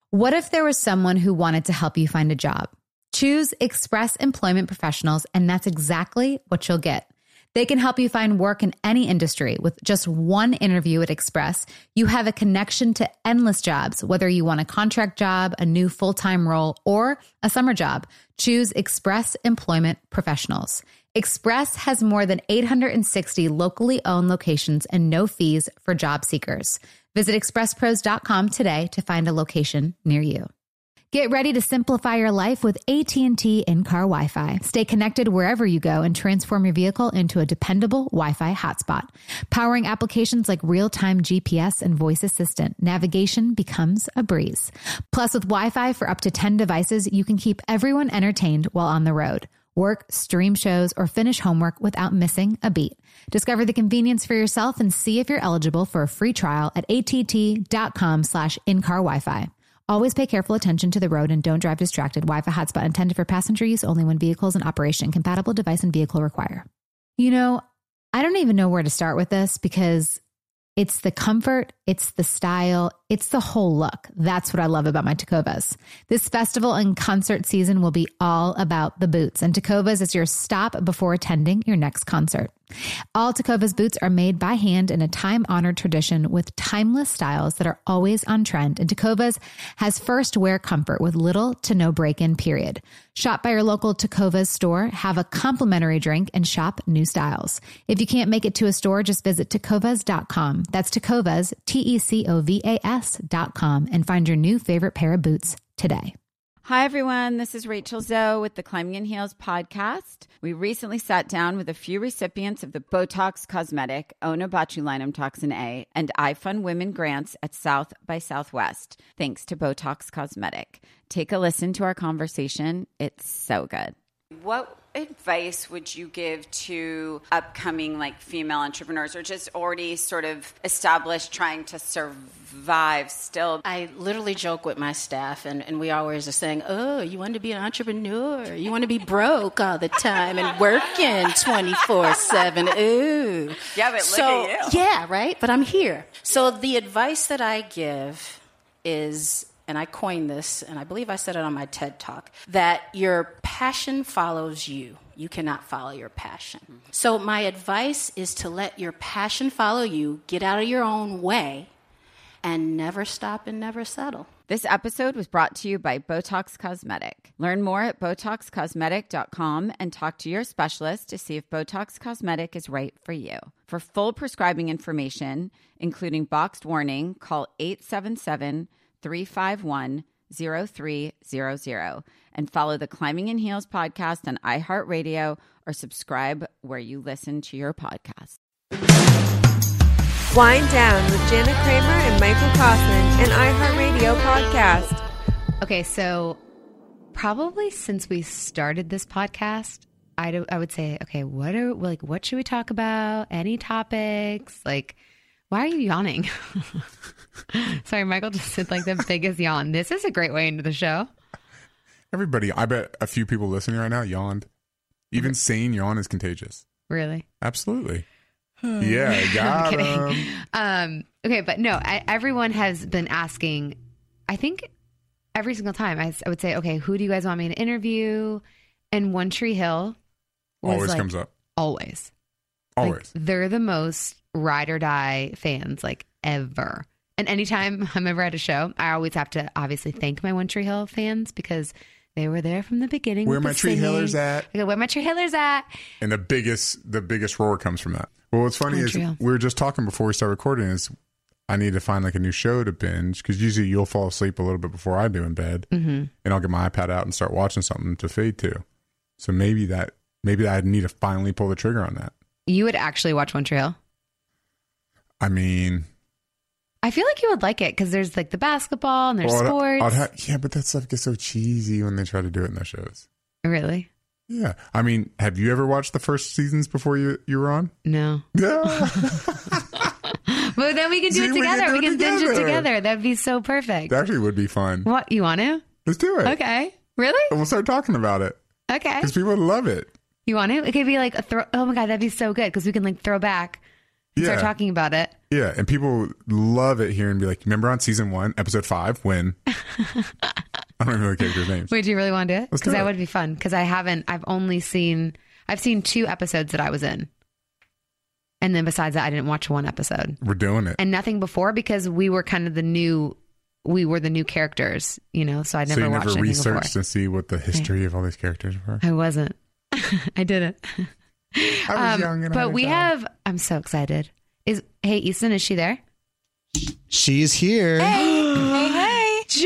What if there was someone who wanted to help you find a job? Choose Express Employment Professionals, and that's exactly what you'll get. They can help you find work in any industry. With just one interview at Express, you have a connection to endless jobs, whether you want a contract job, a new full-time role, or a summer job. Choose Express Employment Professionals. Express has more than 860 locally owned locations and no fees for job seekers. Visit expresspros.com today to find a location near you. Get ready to simplify your life with AT&T in-car Wi-Fi. Stay connected wherever you go and transform your vehicle into a dependable Wi-Fi hotspot. Powering applications like real-time GPS and voice assistant, navigation becomes a breeze. Plus, with Wi-Fi for up to 10 devices, you can keep everyone entertained while on the road. Work, stream shows, or finish homework without missing a beat. Discover the convenience for yourself and see if you're eligible for a free trial at att.com/in-car Wi-Fi. Always pay careful attention to the road and don't drive distracted. Wi-Fi hotspot intended for passenger use only when vehicles in operation. Compatible device and vehicle require. You know, I don't even know where to start with this because it's the comfort, it's the style, it's the whole look. That's what I love about my Tecovas. This festival and concert season will be all about the boots, and Tecovas is your stop before attending your next concert. All Tecovas boots are made by hand in a time-honored tradition with timeless styles that are always on trend. And Tecovas has first wear comfort with little to no break-in period. Shop by your local Tecovas store, have a complimentary drink, and shop new styles. If you can't make it to a store, just visit tecovas.com. That's Tecovas, TECOVAS.com, and find your new favorite pair of boots today. Hi, everyone. This is Rachel Zoe with the Climbing in Heels podcast. We recently sat down with a few recipients of the Botox Cosmetic, Onabotulinum Toxin A, and iFund Women grants at South by Southwest, thanks to Botox Cosmetic. Take a listen to our conversation. It's so good. What advice would you give to upcoming female entrepreneurs or just already sort of established trying to survive still? I literally joke with my staff and we always are saying, oh, you want to be an entrepreneur? You want to be broke all the time and working 24/7. Ooh. Yeah, but look at you. Yeah, right? But I'm here. So the advice that I give is, and I coined this, and I believe I said it on my TED Talk, that your passion follows you. You cannot follow your passion. Mm-hmm. So my advice is to let your passion follow you, get out of your own way, and never stop and never settle. This episode was brought to you by Botox Cosmetic. Learn more at BotoxCosmetic.com and talk to your specialist to see if Botox Cosmetic is right for you. For full prescribing information, including boxed warning, call 877-351-0300 and follow the Climbing in Heels podcast on iHeartRadio or subscribe where you listen to your podcast. Wind Down with Jana Kramer and Michael Kaufman, an iHeartRadio podcast. Okay, so probably since we started this podcast, I would say, okay, what should we talk about? Any topics? Why are you yawning? Sorry, Michael just did the biggest yawn. This is a great way into the show. Everybody, I bet a few people listening right now yawned. Even saying yawn is contagious. Really? Absolutely. Yeah, got him. Okay, but no, everyone has been asking, I think every single time I would say, okay, who do you guys want me to interview? And One Tree Hill always comes up. Always. They're the most ride or die fans ever. And anytime I'm ever at a show, I always have to obviously thank my One Tree Hill fans because they were there from the beginning. Where my Tree Hillers at? I go, where my Tree Hillers at? And the biggest roar comes from that. Well, what's funny is we were just talking before we start recording is I need to find a new show to binge because usually you'll fall asleep a little bit before I do in bed, and I'll get my iPad out and start watching something to fade to. So maybe I need to finally pull the trigger on that. You would actually watch One Tree Hill? I mean, I feel like you would like it because there's the basketball and there's sports. Yeah, but that stuff gets so cheesy when they try to do it in their shows. Really? Yeah. I mean, have you ever watched the first seasons before you were on? No. Yeah. But then we can do it together. We can binge it together. That'd be so perfect. That actually would be fun. What? You want to? Let's do it. Okay. Really? And we'll start talking about it. Okay. Because people would love it. You want to? It could be a throw. Oh my God, that'd be so good because we can throw back and start talking about it. Yeah, and people love it here and be like, remember on season 1, episode 5, when? I don't even know the characters' names. Wait, do you really want to do it? Let's do Because that it. would be fun. Because I've seen 2 episodes that I was in. And then besides that, I didn't watch 1 episode. We're doing it. And nothing before because we were kind of the new characters, you know, so I never watched anything before. Researched and see what the history of all these characters were? I wasn't. I didn't. I was young and but I'm so excited. Hey, Easton, is she there? She's here. Hey. Joy!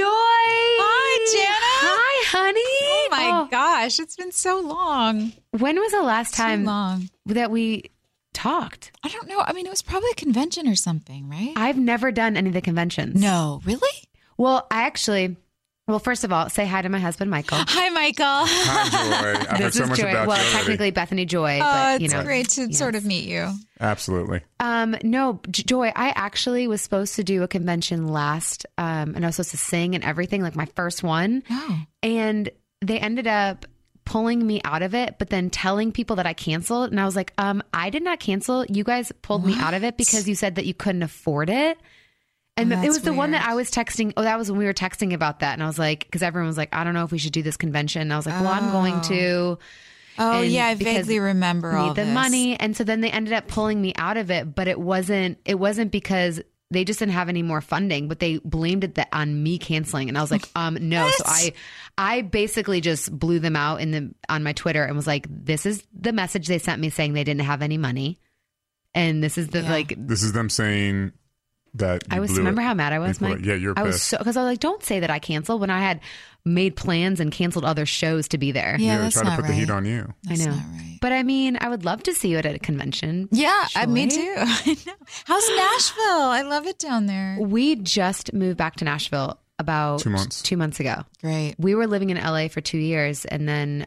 Hi, Jana. Hi, honey. Oh my gosh, it's been so long. When was the last time Too long. that we talked? I don't know. I mean, it was probably a convention or something, right? I've never done any of the conventions. No, really? Well, first of all, say hi to my husband, Michael. Hi, Michael. Hi, Joy. I heard This so is much Joy. about Well, you already. technically Bethany Joy, Oh, but you it's know, great to yes. sort of meet you. Absolutely. No, Joy, I actually was supposed to do a convention last, and I was supposed to sing and everything, like my first one. Oh. And they ended up pulling me out of it, but then telling people that I canceled. And I was like, I did not cancel. You guys pulled me out of it because you said that you couldn't afford it. And Oh, it that's was the one that weird. I was texting. Oh, that was when we were texting about that. And I was like, because everyone was like, I don't know if we should do this convention. And I was like, well, I'm going to. Oh, And yeah, I because vaguely remember need all the this. money. And so then they ended up pulling me out of it, but it wasn't because they just didn't have any more funding, but they blamed it on me canceling. And I was like, no. What? So I basically just blew them out on my Twitter and was like, this is the message they sent me saying they didn't have any money. And this is This is them saying that you blew remember it. how mad I was, You blew Mike? it. Yeah, you're I was pissed. so, because I was like, don't say that I canceled when I had made plans and canceled other shows to be there. Yeah, they that's try to not put right. the heat on you. I know. That's not right. But I mean, I would love to see you at a convention. Yeah, me Joy? too. I know. How's Nashville? I love it down there. We just moved back to Nashville about 2 months. 2 months ago. Great. We were living in LA for 2 years. And then,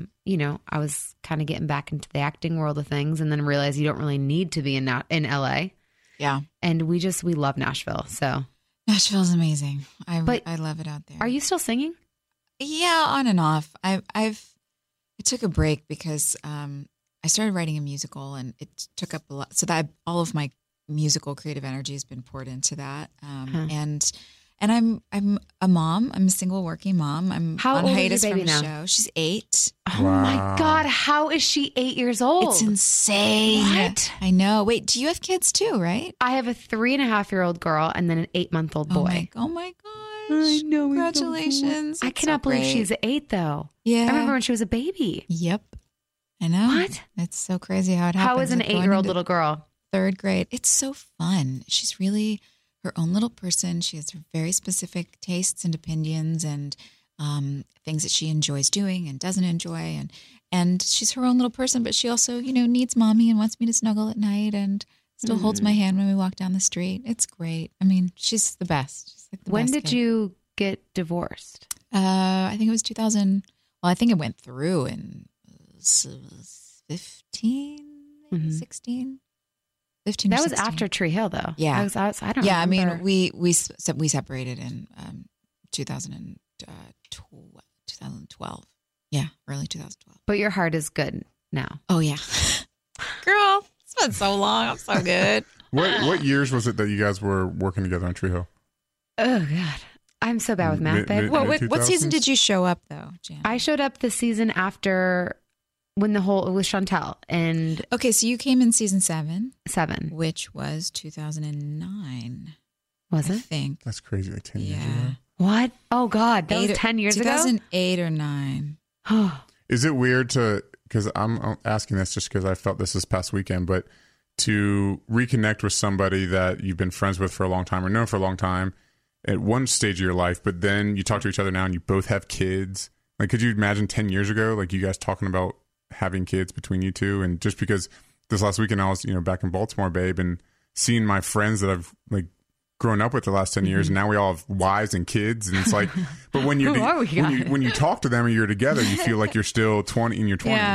I was kind of getting back into the acting world of things and then realized you don't really need to be in LA. Yeah. And we love Nashville. So Nashville's amazing. But I love it out there. are you still singing? Yeah, on and off. I took a break because I started writing a musical and it took up a lot. So that all of my musical creative energy has been poured into that. And I'm a mom. I'm a single working mom. I'm How on old is hiatus your baby from a now? show. She's 8. Oh my God. How is she 8 years old? It's insane. What? I know. Wait, do you have kids too, right? I have a 3.5-year-old girl and then an 8-month-old boy. Oh my gosh. I know. Congratulations. I That's cannot so believe great. she's 8 though. Yeah. I remember when she was a baby. Yep. I know. What? It's so crazy how it happens. How is an Like going 8-year-old into little girl? 3rd grade. It's so fun. She's really her own little person. She has her very specific tastes and opinions and things that she enjoys doing and doesn't enjoy. And she's her own little person, but she also, needs mommy and wants me to snuggle at night and still holds my hand when we walk down the street. It's great. I mean, she's the best. She's like the When best did kid. you get divorced? I think it was 2000. Well, I think it went through in 15, maybe 16. 15 or That was 16. after Tree Hill, though. Yeah. I don't Yeah, I remember. mean, we separated in 2012. Yeah, early 2012. But your heart is good now. Oh, yeah. Girl, it's been so long. I'm so good. What years was it that you guys were working together on Tree Hill? Oh, God. I'm so bad with math, babe. What season did you show up, though, Jan? I showed up the season after when it was Chantel and Okay, so you came in season 7, 7. which was 2009. Was I it? think. That's crazy, like 10 years Yeah. ago. What? Oh, God. That was 10 years ago? 2008 or 9. Is it weird because I'm asking this just because I felt this past weekend, but to reconnect with somebody that you've been friends with for a long time or known for a long time at one stage of your life, but then you talk to each other now and you both have kids. Like, could you imagine 10 years ago, like you guys talking about having kids between you two? And just because this last weekend I was, back in Baltimore, babe, and seeing my friends that I've like grown up with the last 10 years, and now we all have wives and kids, and it's like, but when you Who are we, guys? when you talk to them and you're together, you feel like you're still 20 in your 20s. Yeah.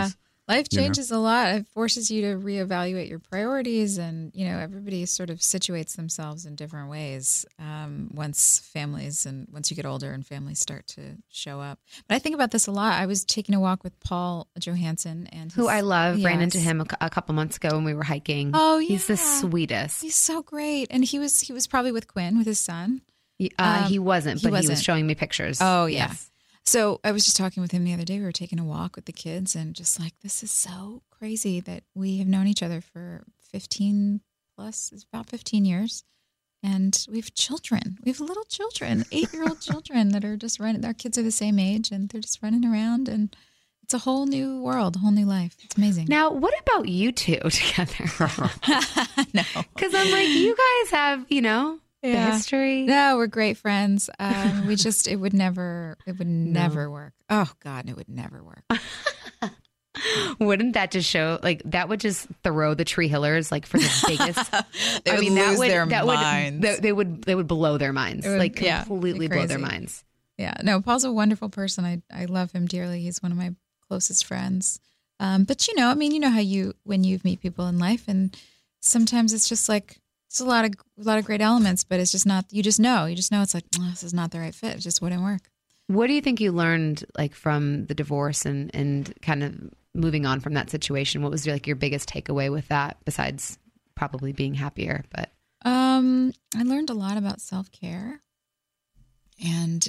Life changes a lot. It forces you to reevaluate your priorities, and everybody sort of situates themselves in different ways once you get older and families start to show up. But I think about this a lot. I was taking a walk with Paul Johansson, and who I love. Ran into him a couple months ago when we were hiking. Oh, yeah, he's the sweetest. He's so great, and he was probably with Quinn, with his son. He wasn't, but he was showing me pictures. Oh yeah. Yes. So I was just talking with him the other day. We were taking a walk with the kids and just like, this is so crazy that we have known each other for 15 plus, it's about 15 years. And we have children. We have little children, 8-year-old children that are just running. Our kids are the same age and they're just running around, and it's a whole new world, a whole new life. It's amazing. Now, what about you two together? No. Because I'm like, you guys have, the history. No, we're great friends. It would never work. Oh God, it would never work. Wouldn't that just show, like, that would just throw the Tree Hillers, like, for the biggest. They would lose their minds. They would blow their minds, completely blow their minds. Yeah, no, Paul's a wonderful person. I love him dearly. He's one of my closest friends. But you know how when you meet people in life, and sometimes it's just like, it's a lot of great elements, but it's just not, you just know it's like, oh, this is not the right fit. It just wouldn't work. What do you think you learned, like, from the divorce and kind of moving on from that situation? What was your biggest takeaway with that, besides probably being happier? But I learned a lot about self-care, and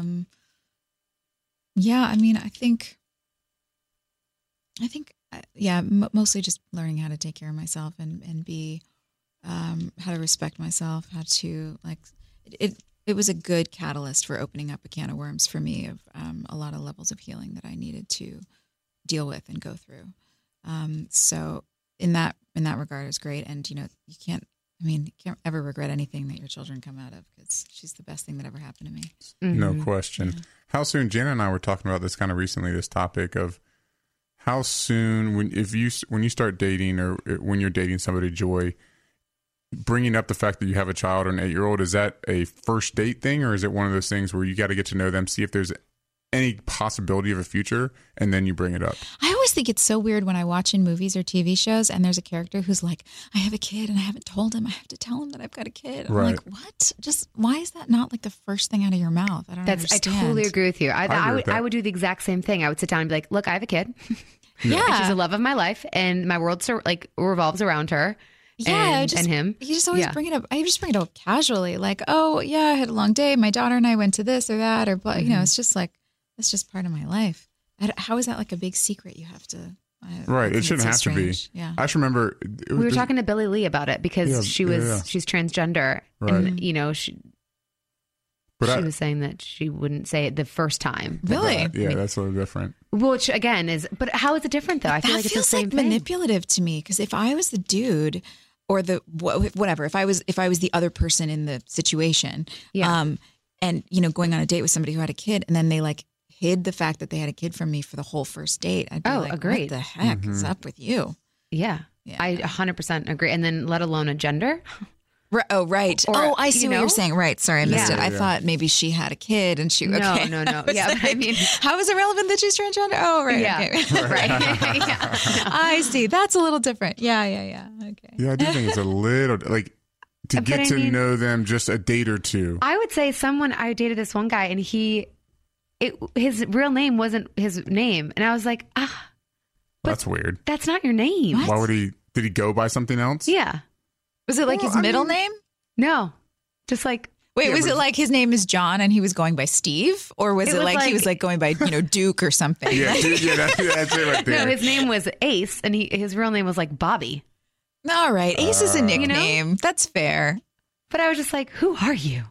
mostly just learning how to take care of myself and be how to respect myself, how to it was a good catalyst for opening up a can of worms for me of a lot of levels of healing that I needed to deal with and go through. So in that regard, it was great. And you can't ever regret anything that your children come out of, because she's the best thing that ever happened to me. Mm-hmm. No question. Yeah. How soon? Jana and I were talking about this kind of recently. This topic of how soon, when you start dating, or when you're dating somebody, Joy, bringing up the fact that you have a child or an 8-year-old, is that a first date thing, or is it one of those things where you got to get to know them, see if there's any possibility of a future, and then you bring it up? I always think it's so weird when I watch in movies or TV shows and there's a character who's like, I have a kid and I haven't told him. I have to tell him that I've got a kid. I'm like, what? Just why is that not like the first thing out of your mouth? I don't understand. I totally agree with you. I would do the exact same thing. I would sit down and be like, look, I have a kid. Yeah. She's the love of my life, and my world revolves around her. Yeah, and him. You just always bring it up. I just bring it up casually, like, oh yeah, I had a long day. My daughter and I went to this or that, or it's just like, that's just part of my life. How is that like a big secret you have to? Right, it shouldn't have to be. Yeah, I just remember we were talking to Billie Lee about it, because she's transgender, right. And she was saying that she wouldn't say it the first time. Really? That's a little different. Which again is, but how is it different though? I feel like it's the same thing. Manipulative to me, because if I was the dude or the whatever, if I was the other person in the situation, and going on a date with somebody who had a kid, and then they like hid the fact that they had a kid from me for the whole first date, I'd be like, agreed. What the heck is up with you? Yeah, I 100% agree. And then let alone a gender. Oh, right. Or, I see what you're saying. Right. Sorry, I missed it. I thought maybe she had a kid and she... Okay. No. Yeah, like, I mean... How is it relevant that she's transgender? Oh, right. Yeah. Okay. Right. Yeah. No. I see. That's a little different. Yeah. Okay. Yeah, I do think it's a little... like, to get to know them just a date or two. I would say I dated this one guy, and his real name wasn't his name. And I was like, that's weird. That's not your name. What? Why did he go by something else? Yeah. Was it like his middle name? No. Just like... Wait, was it like his name is John and he was going by Steve? Or was it like he was like going by, Duke or something? Yeah, that's it right there. No, his name was Ace, and his real name was like Bobby. All right. Ace is a nickname. That's fair. But I was just like, who are you?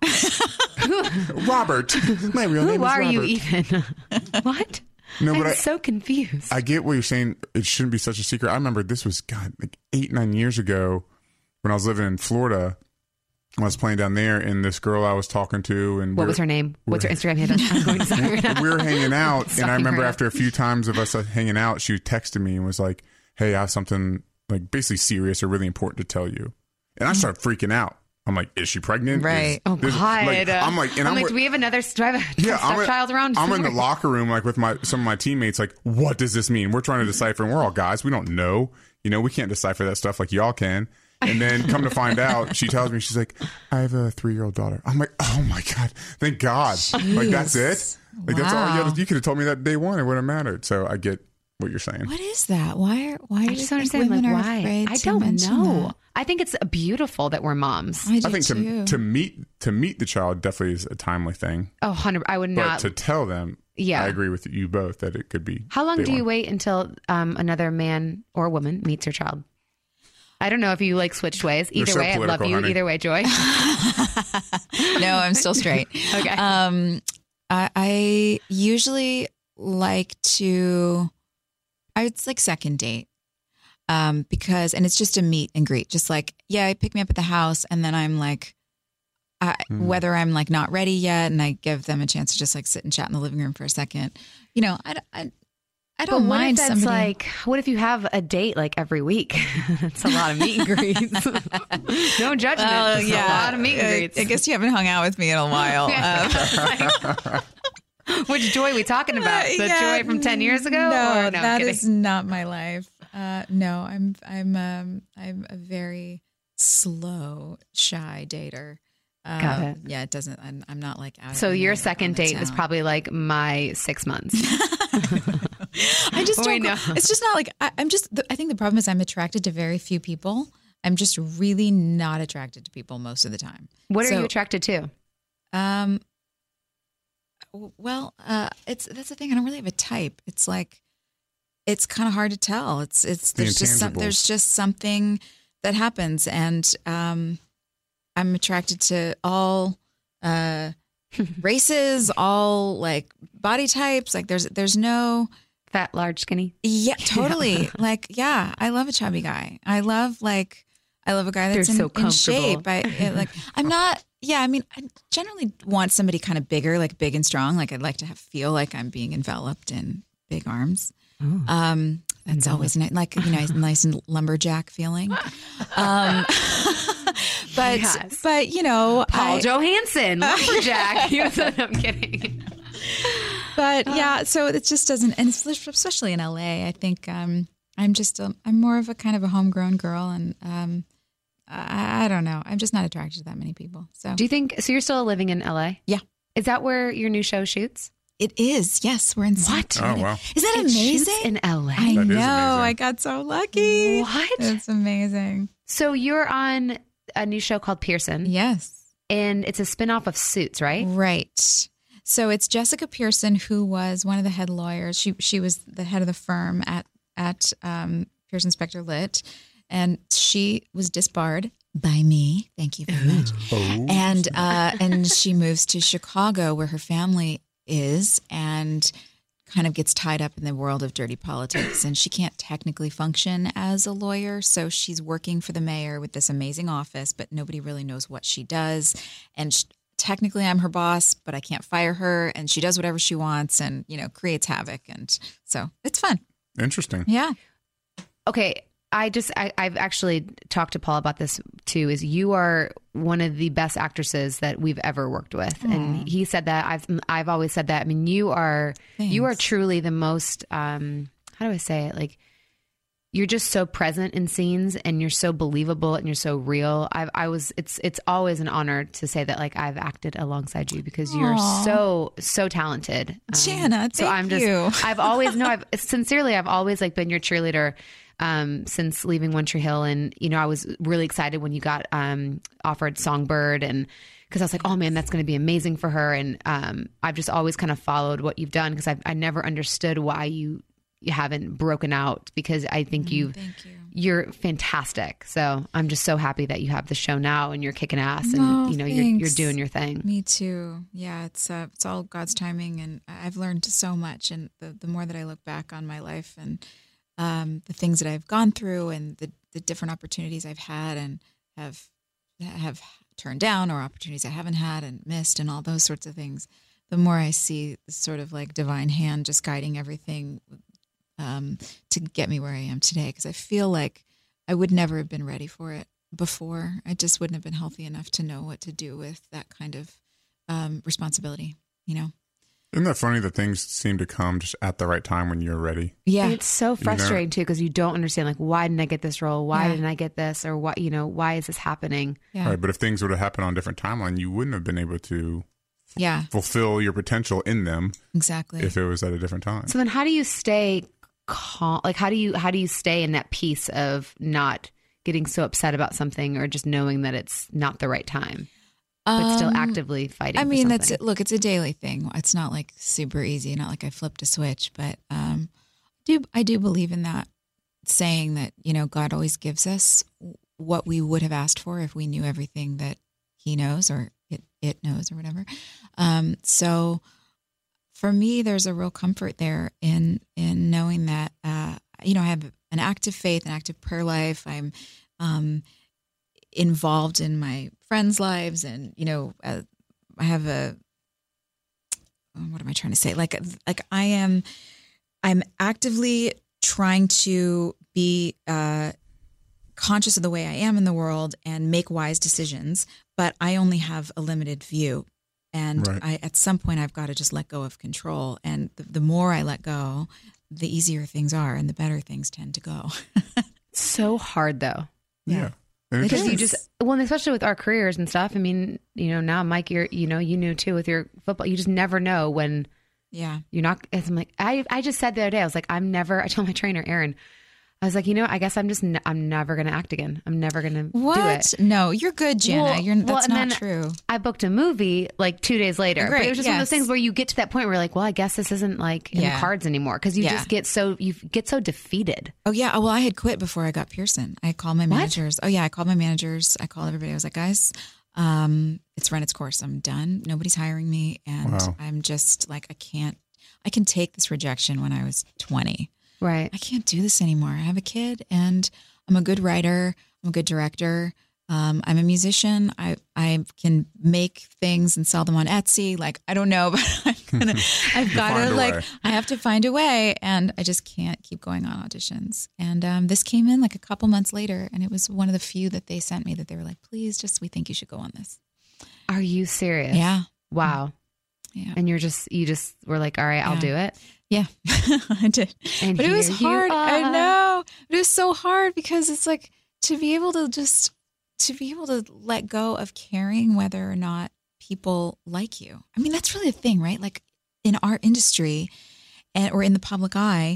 Robert. My real name is Robert. Who are you even? What? No, but I'm so confused. I get what you're saying. It shouldn't be such a secret. I remember this was, like 8-9 years ago when I was living in Florida. I was playing down there, and this girl I was talking to, and what was her name? What's her Instagram handle? I'm going to say right now. We were hanging out, and I remember after a few times of us hanging out, she texted me and was like, "Hey, I have something like basically serious or really important to tell you." And I started freaking out. I'm like, is she pregnant? Right. Oh God. I'm like, do we have another stepchild around? I'm in the locker room, like with some of my teammates, like, what does this mean? We're trying to decipher, and we're all guys. We don't know. We can't decipher that stuff like y'all can. And then come to find out, she tells me, she's like, I have a 3-year-old daughter. I'm like, oh my God, thank God. Jeez. Like, that's it? Like, that's all you could have told me that day one. It wouldn't have mattered. So I get what you're saying. What is that? Why I just don't understand. women Like, are why? afraid I to don't mention know. that? I think it's beautiful that we're moms. I think too. to meet the child definitely is a timely thing. Oh, 100. I would But not. to tell them, Yeah. I agree with you both that it could be. How long day do you one. wait until another man or woman meets your child? I don't know if you like switched ways. Either so way, I love political, you. honey. Either way, Joy. No, I'm still straight. Okay. I usually like to, it's like second date. Because, and it's just a meet and greet, just like, yeah, pick me up at the house. And then I'm like, whether I'm like not ready yet, and I give them a chance to just like sit and chat in the living room for a second, I don't mind if somebody. like, what if you have a date like every week? It's a lot of meet and greets. No judgment. Just a lot of meet and greets. I guess you haven't hung out with me in a while. Which Joy we talking about? The Joy from 10 years ago? No, Or that kidding? is not my life. No, I'm a very slow, shy dater. Got it. Yeah, it doesn't. I'm not like out. So of your on second the date was town. probably like my 6 months. I just Wait, don't. no. It's just not like I'm just. I think the problem is I'm attracted to very few people. I'm just really not attracted to people most of the time. What are So, you attracted to? Well, that's the thing. I don't really have a type. It's like, it's kind of hard to tell. There's just something that happens, and I'm attracted to all races, all like body types. Like there's no Fat, large, skinny? yeah, totally. Like, yeah, I love a chubby guy. I love a guy that's They're so in shape. comfortable. I'm not. Yeah, I mean, I generally want somebody kind of bigger, like big and strong. Like I'd like to feel like I'm being enveloped in big arms. That's always nice, like nice and lumberjack feeling. But Yes. but Paul Johansson, lumberjack. I'm kidding. But yeah, so it just doesn't, and especially in LA, I think I'm more of a kind of a homegrown girl, and I don't know, I'm just not attracted to that many people. So Do you think, so you're still living in LA? Yeah. Is that where your new show shoots? it is. Yes, we're in. What? Oh, wow. Isn't that It amazing? shoots in LA. I That is know. amazing. I got so lucky. What? It's amazing. So you're on a new show called Pearson, Yes. and it's a spinoff of Suits, right? Right. So it's Jessica Pearson, who was one of the head lawyers. She was the head of the firm at Pearson Specter Litt, and she was disbarred by me. Thank you very much. And she moves to Chicago, where her family is, and kind of gets tied up in the world of dirty politics. And she can't technically function as a lawyer, so she's working for the mayor with this amazing office, but nobody really knows what she does. And technically I'm her boss, but I can't fire her, and she does whatever she wants and, creates havoc. And so it's fun. Interesting. Yeah. Okay. I've actually talked to Paul about this too, is you are one of the best actresses that we've ever worked with. And he said that. I've always said that. I mean, you are truly the most, how do I say it? Like, you're just so present in scenes, and you're so believable, and you're so real. It's always an honor to say that, like, I've acted alongside you, because you're so talented. Jana, so I'm just, you. I've always like been your cheerleader since leaving One Tree Hill. And, I was really excited when you got offered Songbird, and because I was like, oh man, that's going to be amazing for her. And I've just always kind of followed what you've done, because I never understood why you haven't broken out, because I think you're fantastic. So I'm just so happy that you have the show now, and you're kicking ass, and you're doing your thing. Me too. Yeah, it's all God's timing, and I've learned so much. And the more that I look back on my life and the things that I've gone through, and the different opportunities I've had and have turned down, or opportunities I haven't had and missed, and all those sorts of things, the more I see this sort of like divine hand just guiding everything to get me where I am today. Because I feel like I would never have been ready for it before. I just wouldn't have been healthy enough to know what to do with that kind of responsibility, you know? Isn't that funny that things seem to come just at the right time when you're ready? Yeah. It's so frustrating too, because you don't understand, like, why didn't I get this role? Why didn't I get this? Or what, why is this happening? Yeah. Right. But if things would have happened on a different timeline, you wouldn't have been able to fulfill your potential in them. Exactly. If it was at a different time. So then how do you stay calm? Like, how do you stay in that peace of not getting so upset about something or just knowing that it's not the right time, but still actively fighting? I mean, for something? it's a daily thing. It's not like super easy, not like I flipped a switch, but I do believe in that saying that, God always gives us what we would have asked for if we knew everything that he knows or it knows or whatever. So for me, there's a real comfort there in knowing that, I have an active faith, an active prayer life. I'm involved in my friends' lives, and I have what am I trying to say? Like I'm actively trying to be conscious of the way I am in the world and make wise decisions, but I only have a limited view. And at some point I've got to just let go of control. And the more I let go, the easier things are and the better things tend to go. So hard though. Yeah. Because and especially with our careers and stuff. I mean, now Mike, you knew too with your football, you just never know when you're not, I'm like, I just said the other day, I was like, I told my trainer, Aaron, I was like, I guess I'm never going to act again. I'm never going to do it. No, you're good, Jana. That's not true. I booked a movie like 2 days later. Great, but it was just one of those things where you get to that point where you're like, well, I guess this isn't like in the cards anymore. Because you just get so defeated. Oh, yeah. Well, I had quit before I got Pearson. I called my managers. Oh, yeah. I called my managers. I called everybody. I was like, guys, it's run its course. I'm done. Nobody's hiring me. And I'm just like, I can take this rejection when I was 20. Right. I can't do this anymore. I have a kid and I'm a good writer. I'm a good director. I'm a musician. I can make things and sell them on Etsy. Like, I don't know, but I've got to I have to find a way, and I just can't keep going on auditions. And this came in like a couple months later, and it was one of the few that they sent me that they were like, please, we think you should go on this. Are you serious? Yeah. Wow. Yeah. And you just were like, all right, I'll do it. Yeah, I did. But it was hard. I know. It was so hard because it's like to be able to let go of caring whether or not people like you. I mean, that's really the thing, right? Like in our industry or in the public eye,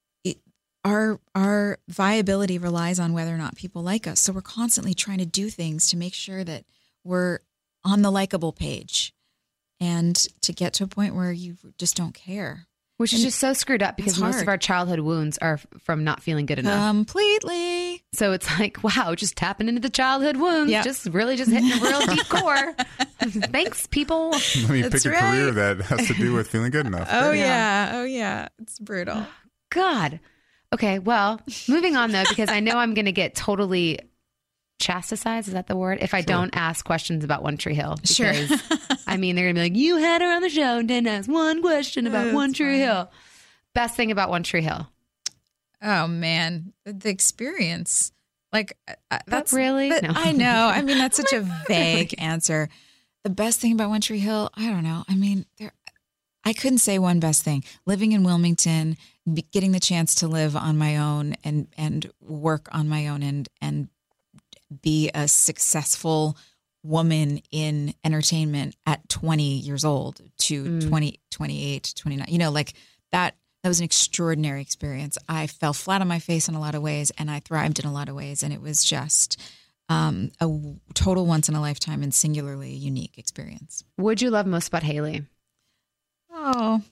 our viability relies on whether or not people like us. So we're constantly trying to do things to make sure that we're on the likable page and to get to a point where you just don't care. Which is just so screwed up because most of our childhood wounds are from not feeling good enough. Completely. So it's like, wow, just tapping into the childhood wounds. Yeah. Just hitting a real deep core. Thanks, people. Let me pick a career that has to do with feeling good enough. Oh, yeah. Oh, yeah. It's brutal. God. Okay, well, moving on, though, because I know I'm going to get totally chastised, is that the word? If I don't ask questions about One Tree Hill. Because, sure. I mean, they're going to be like, you had her on the show and didn't ask one question about One Tree Hill. Best thing about One Tree Hill? Oh, man. The experience. Like, that's really? No. I know. I mean, that's such a vague answer. The best thing about One Tree Hill, I don't know. I mean, I couldn't say one best thing. Living in Wilmington, getting the chance to live on my own and work on my own and be a successful woman in entertainment at 20 years old to 20, 28, 29, like that was an extraordinary experience. I fell flat on my face in a lot of ways and I thrived in a lot of ways. And it was just a total once in a lifetime and singularly unique experience. What'd you love most about Haley? Oh,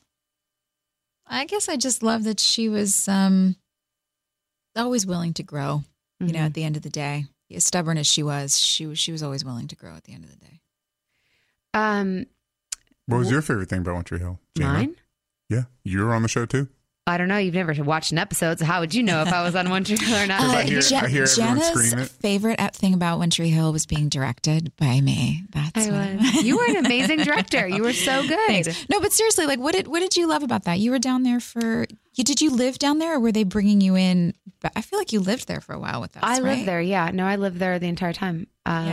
I guess I just love that she was always willing to grow, at the end of the day. As stubborn as she was always willing to grow at the end of the day. What was your favorite thing about One Tree Hill, Jana? Mine? Yeah, you were on the show too. I don't know. You've never watched an episode, so how would you know if I was on One Tree Hill or not? I hear everyone scream it. Jana's favorite thing about One Tree Hill was being directed by me. You were an amazing director. You were so good. Thanks. No, but seriously, like, what did you love about that? You were down there did you live down there, or were they bringing you in I feel like you lived there for a while with us. I right? lived there. Yeah. No, I lived there the entire time.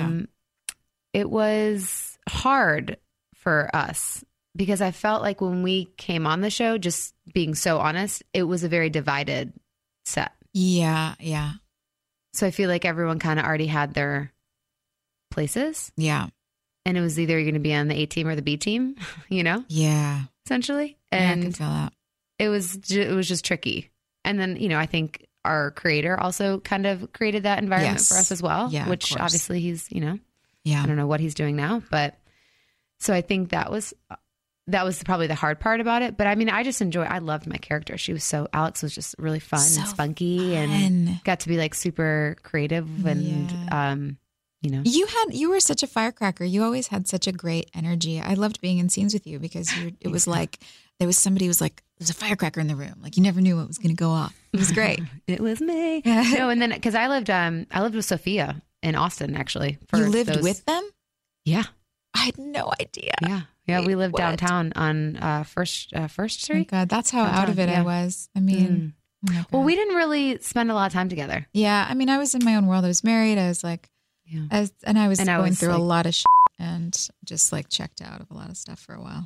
It was hard for us because I felt like when we came on the show, just being so honest, it was a very divided set. Yeah. Yeah. So I feel like everyone kind of already had their places. Yeah. And it was either you're going to be on the A team or the B team, you know? Yeah. Essentially. And And I can feel that. it was just tricky. And then, you know, I think our creator also kind of created that environment Yes. for us as well, Yeah, of which course. obviously he's, you know, Yeah. I don't know what he's doing now, but so I think that was probably the hard part about it. But I mean, I loved my character. Alex was just really fun So and spunky fun. and got to be like super creative and, you know. You were such a firecracker. You always had such a great energy. I loved being in scenes with you because it was like there was somebody who was like, there's a firecracker in the room. Like you never knew what was going to go off. It was great. It was me. No, and then because I lived with Sophia in Austin actually. You lived with them? Yeah. I had no idea. Yeah. Yeah. We lived What? downtown on First Oh my Street. God, that's how Downtown, out of it I yeah. was. I mean, oh my God. Well, we didn't really spend a lot of time together. Yeah, I mean, I was in my own world. I was married. I was like, Yeah. I was And I going was, through a like- lot of shit and just like checked out of a lot of stuff for a while.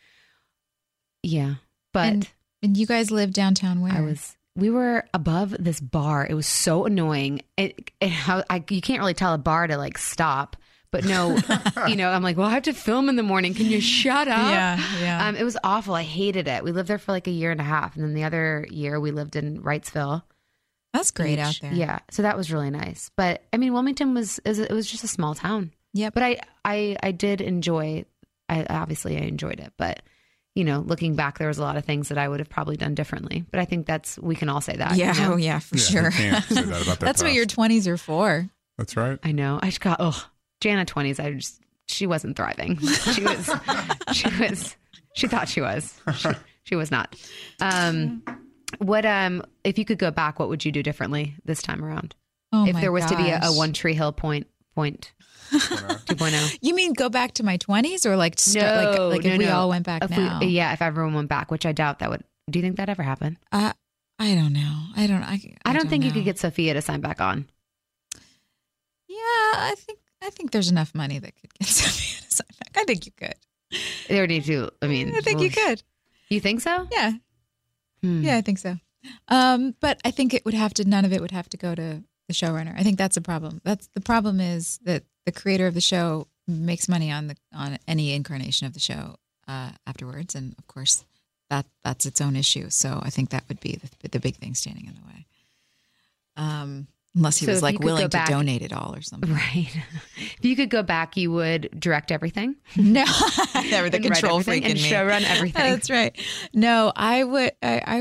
Yeah. But And you guys lived downtown where? we were above this bar. It was so annoying. You can't really tell a bar to like stop, but no, you know, I'm like, well, I have to film in the morning. Can you shut up? Yeah. It was awful. I hated it. We lived there for like a year and a half. And then the other year we lived in Wrightsville. That's great Beach. out there. Yeah. So that was really nice. But I mean, Wilmington was just a small town. Yep. But I did enjoy, I enjoyed it. But, you know, looking back, there was a lot of things that I would have probably done differently. But I think we can all say that. Yeah. you know? Oh, yeah, for Yeah, sure. you can't say that about their That's what past. your 20s are for. That's right. I know. I just got, Jana 20s. She wasn't thriving. She thought she was. She was not. If you could go back, what would you do differently this time around? Oh, If my there was to be a gosh. One Tree Hill point 2.0. You mean go back to my 20s or like start, like if we all went back now? If everyone went back, which I doubt that would. Do you think that ever happened? I don't know. I don't think you know. could get Sophia to sign back on. Yeah, I think there's enough money that could get Sophia to sign back. I think you could. There need to. I mean, I think you could. You think so? Yeah. Yeah, I think so. But I think none of it would have to go to the showrunner. I think that's a problem. The problem is that the creator of the show makes money on any incarnation of the show afterwards, and of course that's its own issue. So I think that would be the big thing standing in the way. Unless he was like willing to donate it all or something. Right. If you could go back, you would direct everything. No, never the And write control everything freak in and me. showrun everything. That's right. No, I would.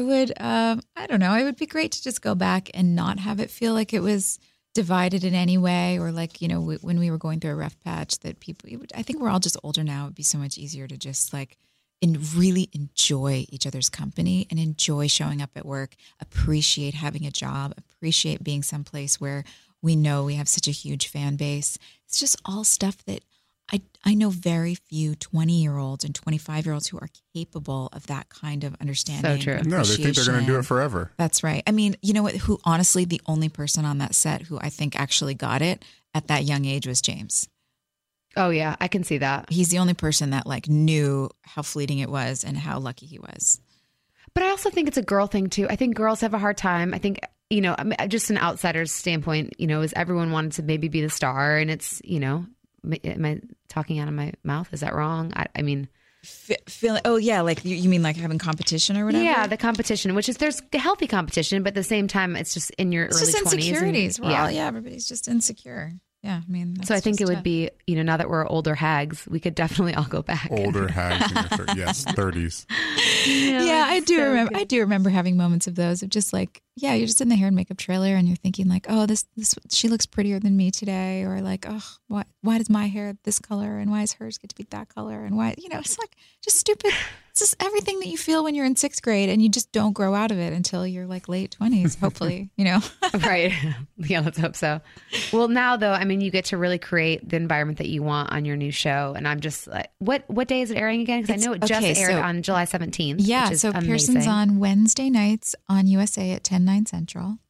I don't know. It would be great to just go back and not have it feel like it was divided in any way, or like, you know, when we were going through a rough patch, that people. I think we're all just older now. It'd be so much easier to just like really enjoy each other's company and enjoy showing up at work, appreciate having a job, appreciate being someplace where we know we have such a huge fan base. It's just all stuff that I know very few 20-year-olds and 25-year-olds who are capable of that kind of understanding. So true. No, they think they're going to do it forever. That's right. I mean, you know what? Who honestly, the only person on that set who I think actually got it at that young age was James. Oh yeah, I can see that. He's the only person that like knew how fleeting it was and how lucky he was. But I also think it's a girl thing too. I think girls have a hard time. I think, you know, just an outsider's standpoint, you know, is everyone wanted to maybe be the star, and it's, you know, am I talking out of my mouth? Is that wrong? I mean, Feeling, oh yeah, like you mean like having competition or whatever? yeah, the competition, which is there's healthy competition, but at the same time, it's just in your It's early just 20s. insecurities. And, We're all, everybody's just insecure. Yeah, I mean, So I think it just would tough. be, you know, now that we're older hags, we could definitely all go back. Older hags in their 30s. Yeah, I do remember. I do remember having moments of those of just like, yeah, you're just in the hair and makeup trailer and you're thinking like, oh, this she looks prettier than me today, or like, oh, why does my hair this color and why does hers get to be that color, and why, you know, it's like just stupid. It's just everything that you feel when you're in 6th grade and you just don't grow out of it until you're like late 20s, hopefully, you know. Right. Yeah, let's hope so. Well, now though, I mean, you get to really create the environment that you want on your new show, and I'm just like, what day is it airing again? Because I know it just aired on July 17th. Yeah, which is so amazing. Pearson's on Wednesday nights on USA at 10/9 Central.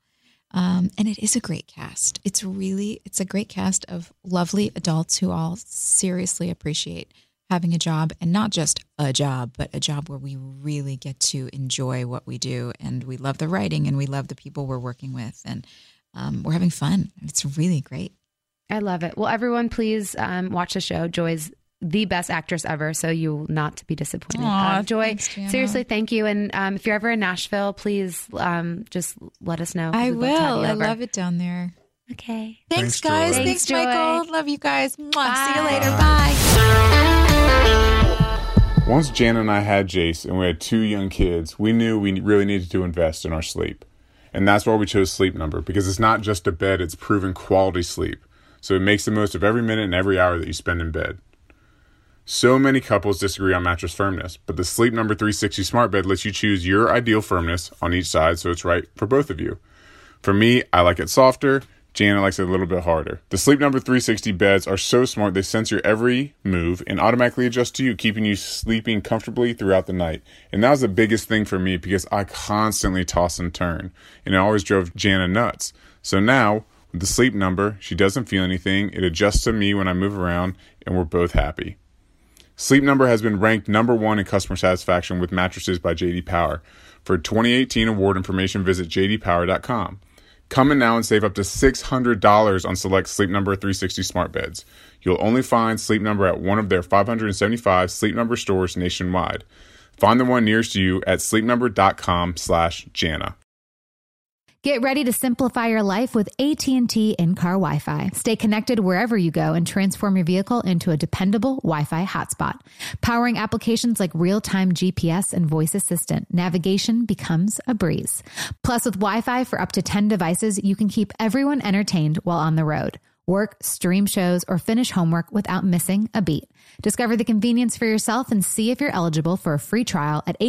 And it is a great cast. It's a great cast of lovely adults who all seriously appreciate having a job, and not just a job, but a job where we really get to enjoy what we do. And we love the writing and we love the people we're working with, and we're having fun. It's really great. I love it. Well, everyone, please watch the show. Joy's the best actress ever, so you will not be disappointed. Joy, thanks, seriously, thank you. And if you're ever in Nashville, please just let us know. I will. I love it down there. Okay. Thanks guys. Joy. Thanks, Joy. Michael. Love you guys. Mwah. Bye. See you later. Bye. Once Jan and I had Jace and we had 2 young kids, we knew we really needed to invest in our sleep. And that's why we chose Sleep Number, because it's not just a bed, it's proven quality sleep. So it makes the most of every minute and every hour that you spend in bed. So many couples disagree on mattress firmness, but the Sleep Number 360 smart bed lets you choose your ideal firmness on each side, so it's right for both of you. For me, I like it softer. Jana likes it a little bit harder. The Sleep Number 360 beds are so smart, they sense your every move and automatically adjust to you, keeping you sleeping comfortably throughout the night. And that was the biggest thing for me, because I constantly toss and turn, and it always drove Jana nuts. So now, with the Sleep Number, she doesn't feel anything. It adjusts to me when I move around, and we're both happy. Sleep Number has been ranked number 1 in customer satisfaction with mattresses by J.D. Power. For 2018 award information, visit jdpower.com. Come in now and save up to $600 on select Sleep Number 360 smart beds. You'll only find Sleep Number at one of their 575 Sleep Number stores nationwide. Find the one nearest you at sleepnumber.com/Jana. Get ready to simplify your life with AT&T in-car Wi-Fi. Stay connected wherever you go and transform your vehicle into a dependable Wi-Fi hotspot. Powering applications like real-time GPS and voice assistant, navigation becomes a breeze. Plus, with Wi-Fi for up to 10 devices, you can keep everyone entertained while on the road. Work, stream shows, or finish homework without missing a beat. Discover the convenience for yourself and see if you're eligible for a free trial at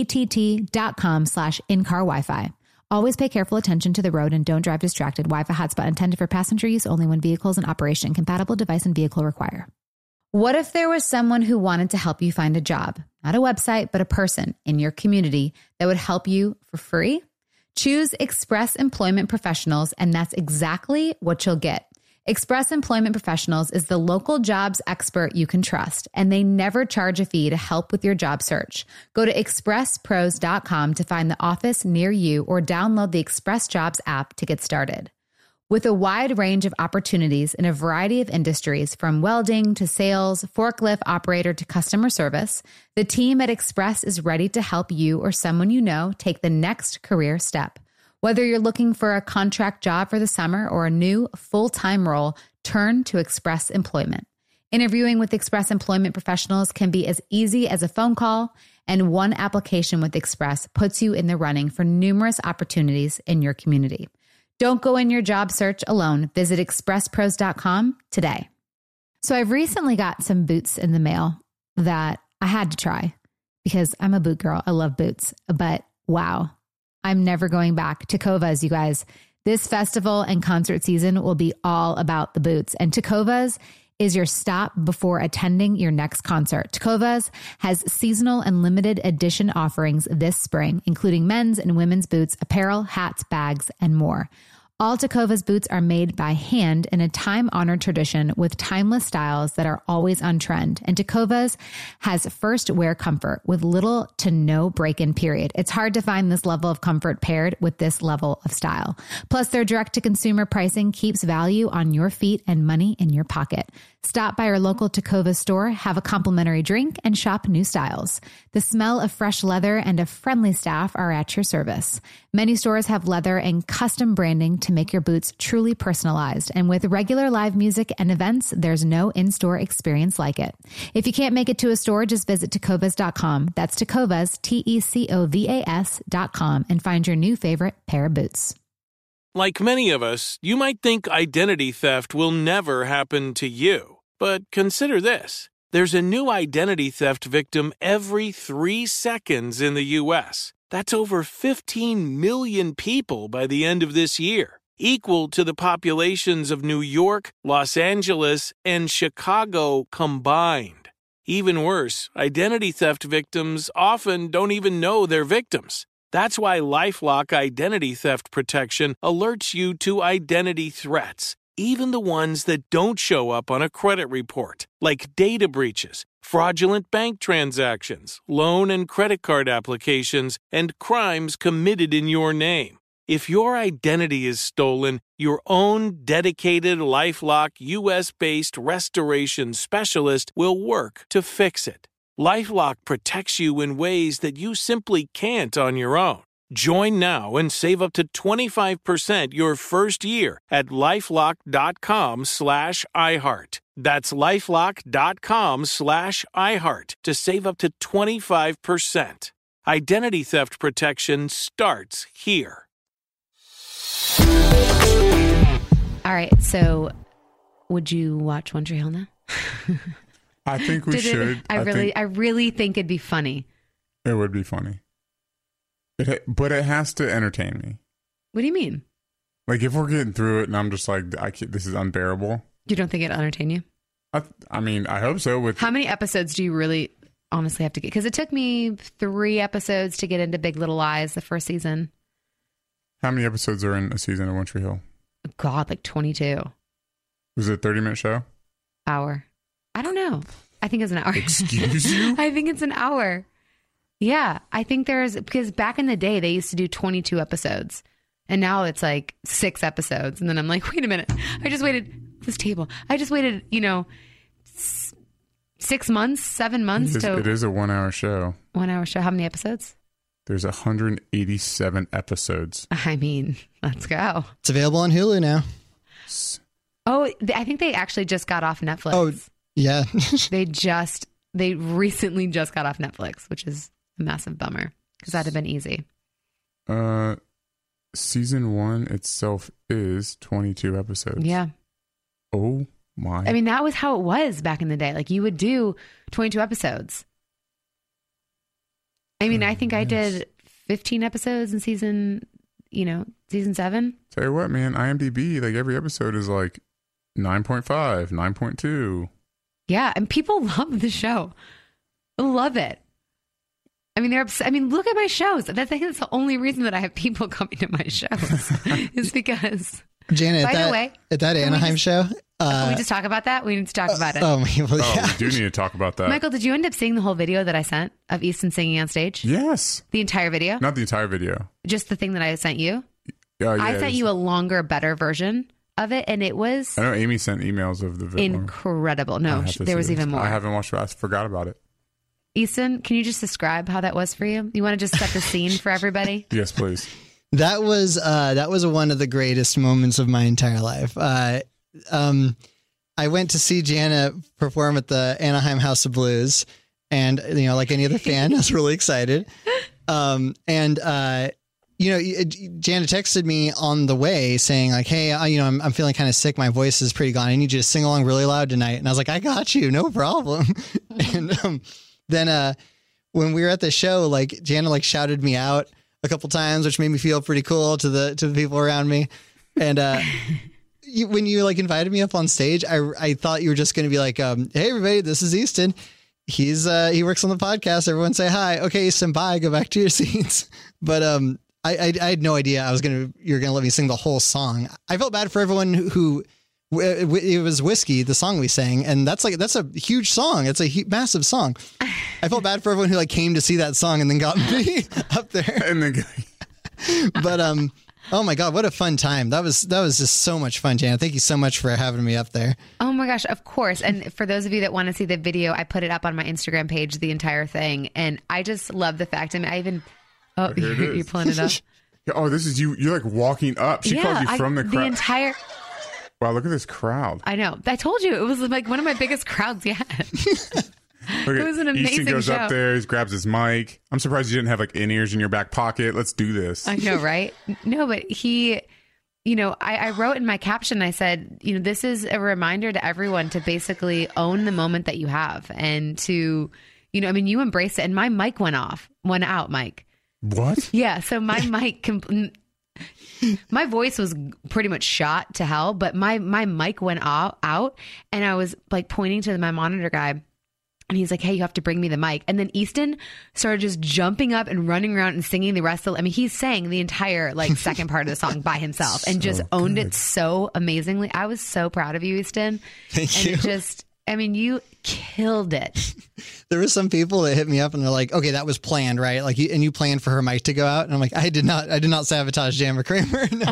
att.com/in-car Wi-Fi. Always pay careful attention to the road and don't drive distracted. Wi-Fi hotspot intended for passenger use only when vehicles in operation. Compatible device and vehicle require. What if there was someone who wanted to help you find a job? Not a website, but a person in your community that would help you for free? Choose Express Employment Professionals, and that's exactly what you'll get. Express Employment Professionals is the local jobs expert you can trust, and they never charge a fee to help with your job search. Go to expresspros.com to find the office near you or download the Express Jobs app to get started. With a wide range of opportunities in a variety of industries, from welding to sales, forklift operator to customer service, the team at Express is ready to help you or someone you know take the next career step. Whether you're looking for a contract job for the summer or a new full-time role, turn to Express Employment. Interviewing with Express Employment Professionals can be as easy as a phone call, and one application with Express puts you in the running for numerous opportunities in your community. Don't go in your job search alone. Visit expresspros.com today. So I've recently got some boots in the mail that I had to try because I'm a boot girl. I love boots, but wow. I'm never going back. Tecovas, you guys. This festival and concert season will be all about the boots. And Tecovas is your stop before attending your next concert. Tecovas has seasonal and limited edition offerings this spring, including men's and women's boots, apparel, hats, bags, and more. All Tecovas boots are made by hand in a time-honored tradition with timeless styles that are always on trend. And Tecovas has first wear comfort with little to no break-in period. It's hard to find this level of comfort paired with this level of style. Plus, their direct-to-consumer pricing keeps value on your feet and money in your pocket. Stop by our local Tecovas store, have a complimentary drink, and shop new styles. The smell of fresh leather and a friendly staff are at your service. Many stores have leather and custom branding to make your boots truly personalized. And with regular live music and events, there's no in-store experience like it. If you can't make it to a store, just visit tecovas.com. That's Tecovas, Tecovas.com, and find your new favorite pair of boots. Like many of us, you might think identity theft will never happen to you. But consider this. There's a new identity theft victim every 3 seconds in the U.S. That's over 15 million people by the end of this year, equal to the populations of New York, Los Angeles, and Chicago combined. Even worse, identity theft victims often don't even know they're victims. That's why LifeLock Identity Theft Protection alerts you to identity threats, even the ones that don't show up on a credit report, like data breaches, fraudulent bank transactions, loan and credit card applications, and crimes committed in your name. If your identity is stolen, your own dedicated LifeLock US-based restoration specialist will work to fix it. LifeLock protects you in ways that you simply can't on your own. Join now and save up to 25% your first year at LifeLock.com/iHeart. That's LifeLock.com/iHeart to save up to 25%. Identity theft protection starts here. All right, so would you watch One Tree Hill now? I think we should. I really think it'd be funny. It would be funny. But it has to entertain me. What do you mean? Like, if we're getting through it and I'm just like, this is unbearable. You don't think it'll entertain you? I mean, I hope so. How many episodes do you really honestly have to get? Because it took me 3 episodes to get into Big Little Lies, the first season. How many episodes are in a season of One Tree Hill? God, like 22. Was it a 30-minute show? Hour. I don't know. I think it's an hour. Excuse you? I think it's an hour. Yeah. I think because back in the day, they used to do 22 episodes. And now it's like 6 episodes. And then I'm like, wait a minute. I just waited 6 months, 7 months. It is a 1-hour show. 1-hour show. How many episodes? There's 187 episodes. I mean, let's go. It's available on Hulu now. Oh, I think they actually just got off Netflix. Oh, yeah. They recently just got off Netflix, which is a massive bummer because that'd have been easy. Season 1 itself is 22 episodes. Yeah. Oh my. I mean, that was how it was back in the day. Like, you would do 22 episodes. I mean, I think I did 15 episodes in season 7. Tell you what, man, IMDb, like every episode is like 9.5, 9.2. Yeah, and people love the show. Love it. I mean, look at my shows. I think that's the only reason that I have people coming to my shows is because. Janet, by the way, at that Anaheim show. Can we just talk about that? We need to talk about it. We do need to talk about that. Michael, did you end up seeing the whole video that I sent of Easton singing on stage? Yes. The entire video? Not the entire video. Just the thing that I sent you? Yeah, I sent you a longer, better version of it, and it was... I know Amy sent emails of the video. Incredible. No, there was even more. I haven't watched it. I forgot about it. Easton, can you just describe how that was for you? You want to just set the scene for everybody? Yes, please. That was one of the greatest moments of my entire life. I went to see Jana perform at the Anaheim House of Blues, and like any other fan, I was really excited. Jana texted me on the way saying like, "Hey, I'm feeling kind of sick. My voice is pretty gone. I need you to sing along really loud tonight." And I was like, "I got you, no problem." And then when we were at the show, like Jana like shouted me out a couple times, which made me feel pretty cool to the people around me. And when you like invited me up on stage, I thought you were just going to be like, "Hey everybody, this is Easton. He works on the podcast. Everyone say hi. Okay, Easton, bye. Go back to your seats." But I had no idea you're gonna let me sing the whole song. I felt bad for everyone who it was Whiskey, the song we sang, and that's a huge song. It's a massive song. I felt bad for everyone who like came to see that song and then got me up there. And then, but oh my God, what a fun time! That was just so much fun, Jana. Thank you so much for having me up there. Oh my gosh, of course. And for those of you that want to see the video, I put it up on my Instagram page, the entire thing, and I just love the fact. I mean, I even. Oh, you're pulling it up. Oh, this is you. You're like walking up. She called you from the crowd. The entire. Wow, look at this crowd. I know. I told you it was like one of my biggest crowds yet. It was an amazing Easton goes show. up there. He grabs his mic. I'm surprised you didn't have like in-ears in your back pocket. Let's do this. I know, right? No, but he, I wrote in my caption, I said, this is a reminder to everyone to basically own the moment that you have and to, you embrace it. And my mic went out, Mike. What? Yeah. So my mic, my voice was pretty much shot to hell, but my mic went out and I was like pointing to my monitor guy And he's like, hey, you have to bring me the mic. And then Easton started just jumping up and running around and singing the rest of the, I mean, he sang the entire like second part of the song by himself and just owned it so amazingly. I was so proud of you, Easton. Thank you. It just, I mean, you killed it. There were some people that hit me up and they're like, okay, that was planned, right? Like, you planned for her mic to go out. And I'm like, I did not sabotage Jan Kramer. No.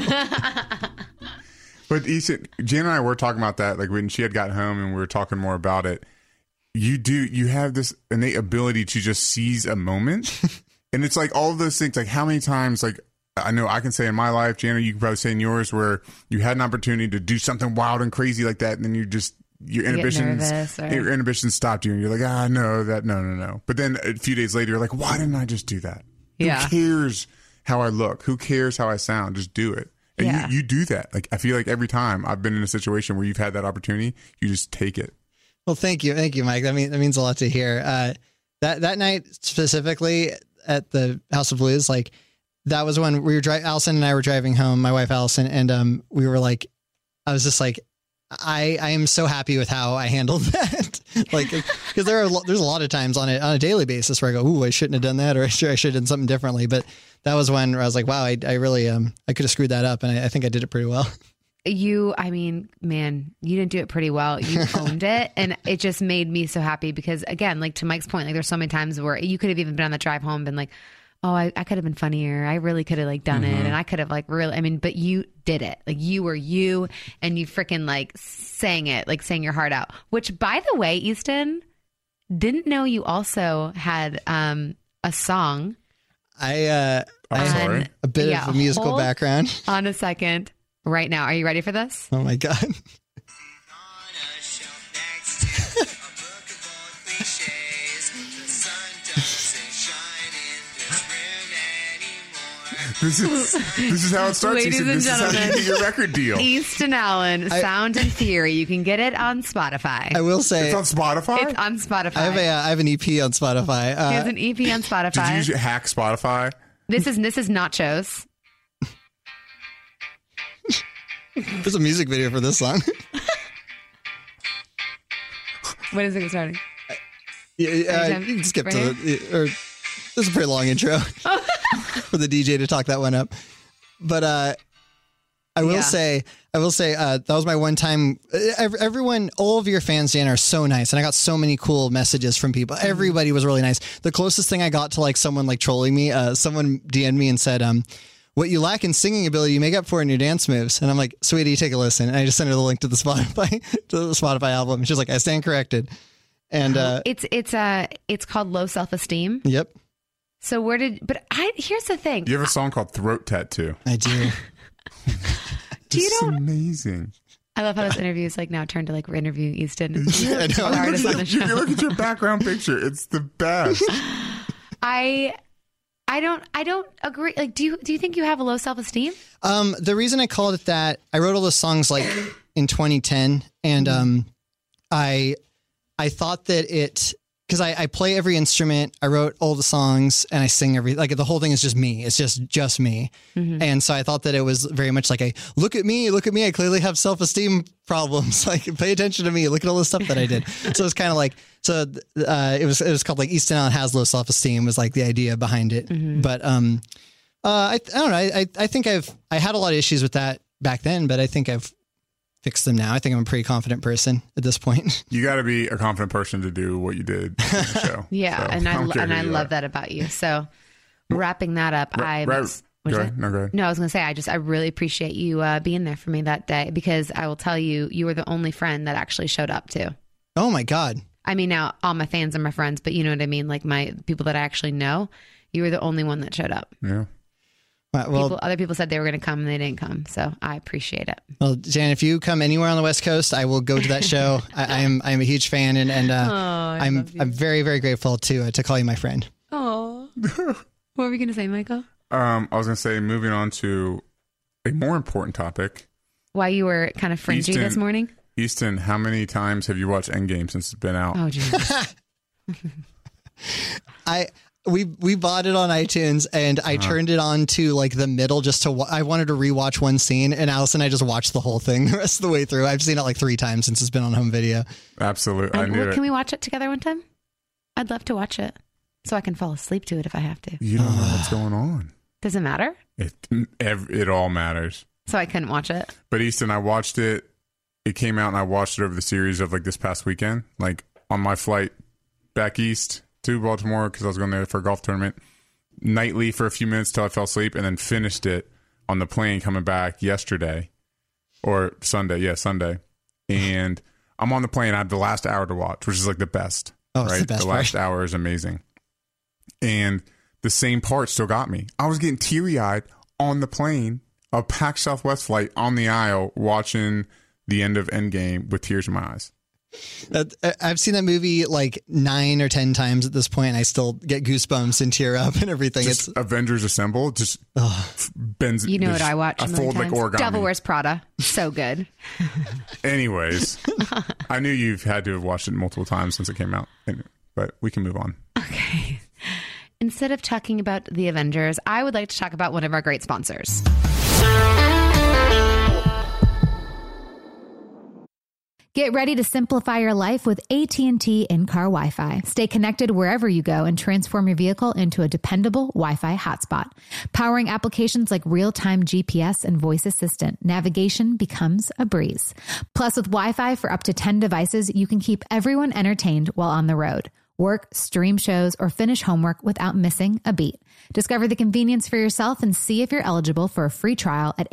But Easton, Jan and I were talking about that, like when she had got home and we were talking more about it. You have this innate ability to just seize a moment. And it's like all of those things, like how many times, like I know I can say in my life, Jana, you can probably say in yours, where you had an opportunity to do something wild and crazy like that. And then your inhibitions stopped you. And you're like, no. But then a few days later, you're like, why didn't I just do that? Yeah. Who cares how I look? Who cares how I sound? Just do it. And you do that. Like, I feel like every time I've been in a situation where you've had that opportunity, you just take it. Well, thank you, Mike. That means a lot to hear. That night specifically at the House of Blues, like that was when we were Allison and I were driving home. My wife Allison, and we were like, I was just like, I am so happy with how I handled that. Like, because there's a lot of times on a daily basis where I go, ooh, I shouldn't have done that, or I should have done something differently. But that was when I was like, wow, I really I could have screwed that up, and I think I did it pretty well. I mean, man, you didn't do it pretty well. You owned it. And it just made me so happy because, again, like to Mike's point, like there's so many times where you could have even been on the drive home, been like, oh, I could have been funnier. I really could have like done it. And I could have like really, I mean, but you did it. Like you were you and you freaking like sang it, like sang your heart out, which by the way, Easton, didn't know you also had a song. I'm sorry. A bit of a musical background. On a second. Right now. Are you ready for this? Oh my God. This is how it starts. Ladies and this gentlemen, is how you get your record deal. Easton Allen, Sound and Theory. You can get it on Spotify. I will say it's on Spotify. It's on Spotify. I have an EP on Spotify. He has an EP on Spotify. Did you hack Spotify? This is Nachos. There's a music video for this song. When is it starting? You can skip to there's a pretty long intro for the DJ to talk that one up. But I will say that was my one time. Everyone, all of your fans, Dan, are so nice, and I got so many cool messages from people. Everybody was really nice. The closest thing I got to like someone like trolling me, someone DM'd me and said, what you lack in singing ability, you make up for in your dance moves. And I'm like, sweetie, take a listen. And I just sent her the link to the Spotify album. And she's like, I stand corrected. And it's called Low Self-Esteem. Yep. So here's the thing. You have a song called Throat Tattoo. I do. It's amazing. I love how this interview is like now turned to like we're interviewing Easton. Yeah, I know. Look at your background picture. It's the best. I don't agree. Like, do you think you have a low self-esteem? The reason I called it that, I wrote all those songs like in 2010, and I thought that because I play every instrument, I wrote all the songs, and I sing the whole thing is just me. It's just me. Mm-hmm. And so I thought that it was very much like look at me. I clearly have self-esteem problems. Like, pay attention to me. Look at all the stuff that I did. So it's kind of like, it was called like Easton Allen Has Low Self-Esteem was like the idea behind it. Mm-hmm. But I don't know. I think I had a lot of issues with that back then, but I think I've fixed them now. I think I'm a pretty confident person at this point. You got to be a confident person to do what you did in the show. Yeah, so, I love that about you. So wrapping that up, Go ahead. No, go ahead. No, I was going to say, I really appreciate you being there for me that day, because I will tell you, you were the only friend that actually showed up too. Oh my God. I mean, now all my fans are my friends, but you know what I mean? Like my people that I actually know, you were the only one that showed up. Yeah. Well, other people said they were going to come and they didn't come. So I appreciate it. Well, Jan, if you come anywhere on the West Coast, I will go to that show. I'm a huge fan, and I'm very, very grateful to call you my friend. Oh, what were we going to say, Michael? I was going to say, moving on to a more important topic. Why you were kind of fringy this morning? Easton, how many times have you watched Endgame since it's been out? Oh, Jesus. We bought it on iTunes, and I turned it on to like the middle just to. I wanted to rewatch one scene, and Allison and I just watched the whole thing the rest of the way through. I've seen it like 3 times since it's been on home video. Absolutely, I knew it. Can we watch it together one time? I'd love to watch it so I can fall asleep to it if I have to. You don't know what's going on. Does it matter? It all matters. So I couldn't watch it. But Easton, I watched it. It came out and I watched it over the series of like this past weekend, like on my flight back east to Baltimore because I was going there for a golf tournament nightly for a few minutes till I fell asleep, and then finished it on the plane coming back yesterday or Sunday. Yeah, Sunday. And I'm on the plane. I had the last hour to watch, which is like the best. Oh, right? it's the best The last hour is amazing. And the same part still got me. I was getting teary-eyed on the plane, a packed Southwest flight on the aisle, watching the end of Endgame with tears in my eyes. I've seen that movie like 9 or 10 times at this point, and I still get goosebumps and tear up and everything. Just it's Avengers Assemble. Just bends. You know what I watch? I fold like origami. Devil Wears Prada. So good. Anyways, I knew you've had to have watched it multiple times since it came out, but we can move on. Okay. Instead of talking about the Avengers, I would like to talk about one of our great sponsors. Get ready to simplify your life with AT&T in-car Wi-Fi. Stay connected wherever you go and transform your vehicle into a dependable Wi-Fi hotspot. Powering applications like real-time GPS and voice assistant, navigation becomes a breeze. Plus, with Wi-Fi for up to 10 devices, you can keep everyone entertained while on the road. Work, stream shows, or finish homework without missing a beat. Discover the convenience for yourself and see if you're eligible for a free trial at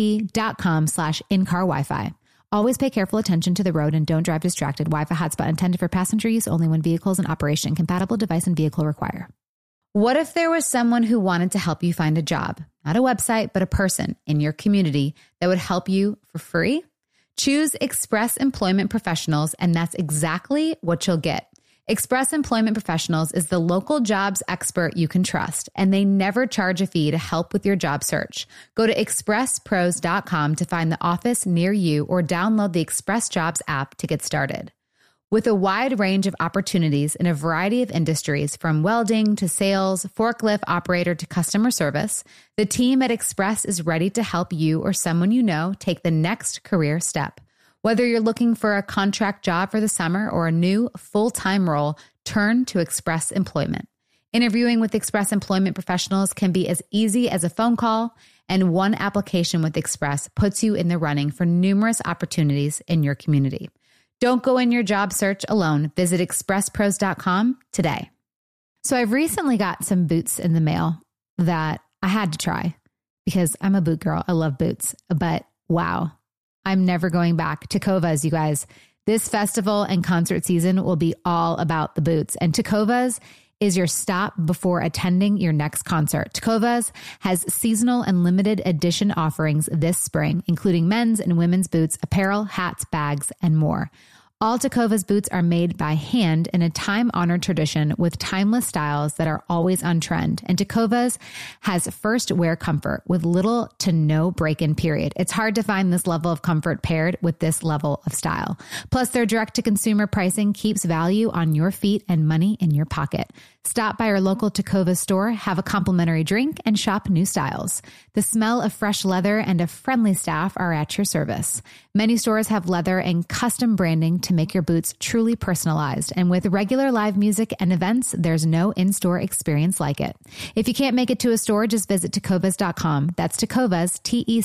att.com/in-car Wi-Fi. Always pay careful attention to the road and don't drive distracted. Wi-Fi hotspot intended for passenger use only when vehicles in operation. Compatible device and vehicle require. What if there was someone who wanted to help you find a job? Not a website, but a person in your community that would help you for free? Choose Express Employment Professionals, and that's exactly what you'll get. Express Employment Professionals is the local jobs expert you can trust, and they never charge a fee to help with your job search. Go to expresspros.com to find the office near you or download the Express Jobs app to get started. With a wide range of opportunities in a variety of industries, from welding to sales, forklift operator to customer service, the team at Express is ready to help you or someone you know take the next career step. Whether you're looking for a contract job for the summer or a new full-time role, turn to Express Employment. Interviewing with Express Employment Professionals can be as easy as a phone call, and one application with Express puts you in the running for numerous opportunities in your community. Don't go in your job search alone. Visit expresspros.com today. So I've recently got some boots in the mail that I had to try because I'm a boot girl. I love boots, but wow. I'm never going back. Tecovas, you guys. This festival and concert season will be all about the boots. And Tecovas is your stop before attending your next concert. Tecovas has seasonal and limited edition offerings this spring, including men's and women's boots, apparel, hats, bags, and more. All Tecovas boots are made by hand in a time-honored tradition with timeless styles that are always on trend. And Tecovas has first wear comfort with little to no break-in period. It's hard to find this level of comfort paired with this level of style. Plus, their direct-to-consumer pricing keeps value on your feet and money in your pocket. Stop by our local Tecovas store, have a complimentary drink, and shop new styles. The smell of fresh leather and a friendly staff are at your service. Many stores have leather and custom branding to make your boots truly personalized. And with regular live music and events, there's no in-store experience like it. If you can't make it to a store, just visit tecovas.com. That's Tecovas,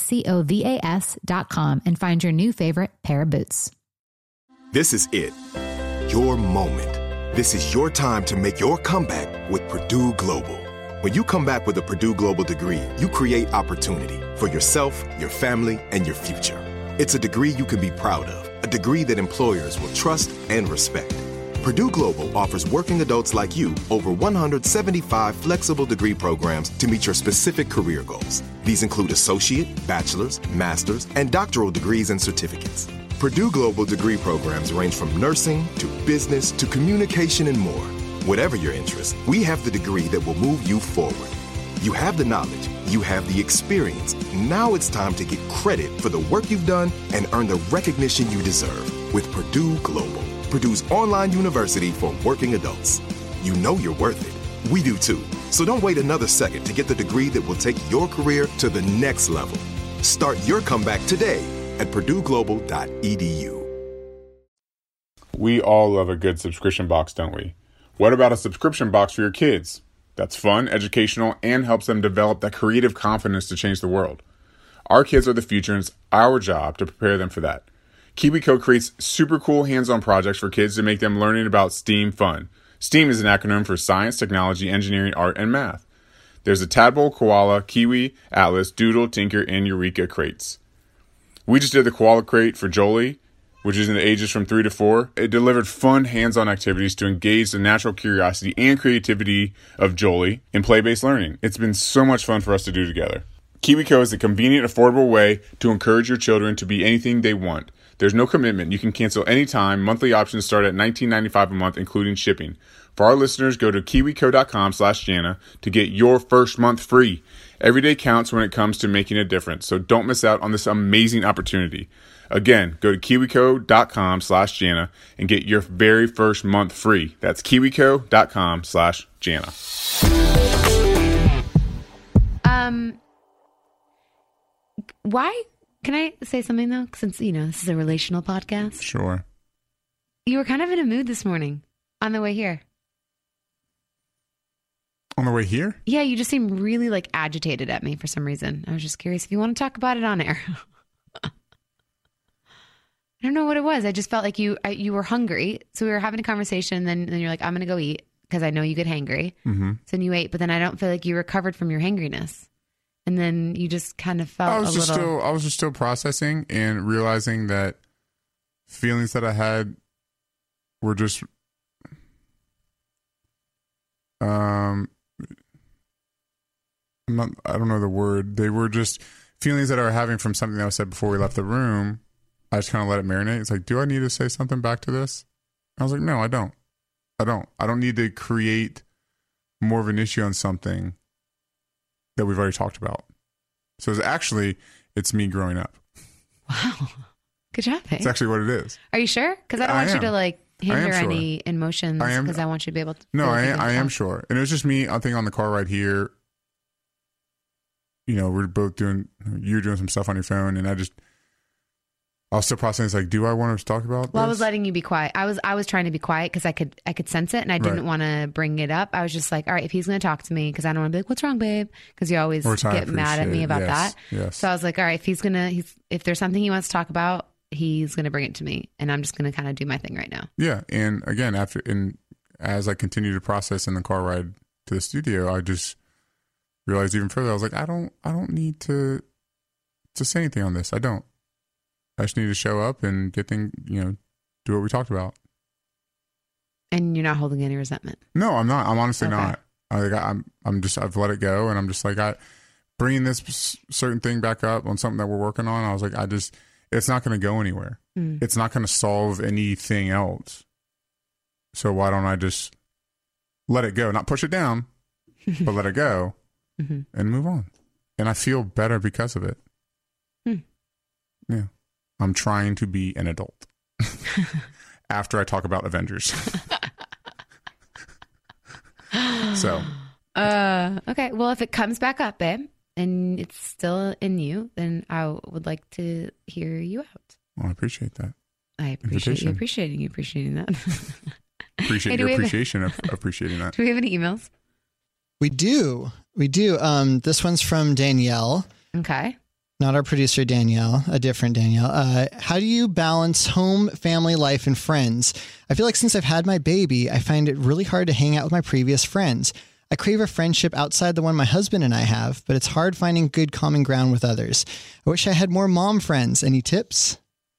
Tecovas.com, and find your new favorite pair of boots. This is it. Your moment. This is your time to make your comeback with Purdue Global. When you come back with a Purdue Global degree, you create opportunity for yourself, your family, and your future. It's a degree you can be proud of, a degree that employers will trust and respect. Purdue Global offers working adults like you over 175 flexible degree programs to meet your specific career goals. These include associate, bachelor's, master's, and doctoral degrees and certificates. Purdue Global degree programs range from nursing to business to communication and more. Whatever your interest, we have the degree that will move you forward. You have the knowledge, you have the experience. Now it's time to get credit for the work you've done and earn the recognition you deserve with Purdue Global, Purdue's online university for working adults. You know you're worth it. We do too. So don't wait another second to get the degree that will take your career to the next level. Start your comeback today at purdueglobal.edu. We all love a good subscription box, don't we? What about a subscription box for your kids? That's fun, educational, and helps them develop that creative confidence to change the world. Our kids are the future, and it's our job to prepare them for that. KiwiCo creates super cool hands-on projects for kids to make them learning about STEAM fun. STEAM is an acronym for science, technology, engineering, art, and math. There's a Tadpole, Koala, Kiwi, Atlas, Doodle, Tinker, and Eureka crates. We just did the Koala crate for Jolie, which is in the ages from 3 to 4. It delivered fun hands-on activities to engage the natural curiosity and creativity of Jolie in play-based learning. It's been so much fun for us to do together. KiwiCo is a convenient, affordable way to encourage your children to be anything they want. There's no commitment. You can cancel anytime. Monthly options start at $19.95 a month, including shipping. For our listeners, go to kiwico.com/Jana to get your first month free. Every day counts when it comes to making a difference, so don't miss out on this amazing opportunity. Again, go to kiwico.com/Jana and get your very first month free. That's kiwico.com/Jana. Why? Can I say something though? Since, this is a relational podcast. Sure. You were kind of in a mood this morning on the way here. On the way here? Yeah, you just seemed really agitated at me for some reason. I was just curious if you want to talk about it on air. I don't know what it was. I just felt like you were hungry. So we were having a conversation and then you're like, I'm going to go eat because I know you get hangry. Mm-hmm. So then you ate, but then I don't feel like you recovered from your hangriness. And then you just kind of felt I was just still processing and realizing that feelings that I had were just I don't know the word. They were just feelings that I was having from something that was said before we left the room. I just kind of let it marinate. It's like, do I need to say something back to this? I was like, no, I don't. I don't need to create more of an issue on something that we've already talked about. So it's me growing up. Wow. Good job, babe. It's actually what it is. Are you sure? Because I don't want you to hinder any emotions because I want you to be able to. No, I am sure. And it was just me, I think on the car ride here, we're both you're doing some stuff on your phone and I was still processing. It's like, do I want to talk about this? Well, I was letting you be quiet. I was trying to be quiet because I could sense it and I didn't want to bring it up. I was just like, all right, if he's going to talk to me, because I don't want to be like, what's wrong, babe? Because you always get mad at me about that. Yes. So I was like, all right, if there's something he wants to talk about, he's going to bring it to me and I'm just going to kind of do my thing right now. Yeah. And again, as I continue to process in the car ride to the studio, I just realized even further, I was like, I don't need to say anything on this. I don't. I just need to show up and get things, do what we talked about. And you're not holding any resentment? No, I'm not. I'm honestly not. I've let it go, and I'm just like, bringing this certain thing back up on something that we're working on. I was like, it's not going to go anywhere. It's not going to solve anything else. So why don't I just let it go? Not push it down, but let it go and move on. And I feel better because of it. Yeah. I'm trying to be an adult after I talk about Avengers. So. Okay. Well, if it comes back up, babe, and it's still in you, then I would like to hear you out. Well, I appreciate that. I appreciate you appreciating that. Appreciate your appreciation of appreciating that. Do we have any emails? We do. This one's from Danielle. Okay. Not our producer, Danielle, a different Danielle. How do you balance home, family, life, and friends? I feel like since I've had my baby, I find it really hard to hang out with my previous friends. I crave a friendship outside the one my husband and I have, but it's hard finding good common ground with others. I wish I had more mom friends. Any tips?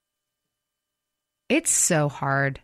It's so hard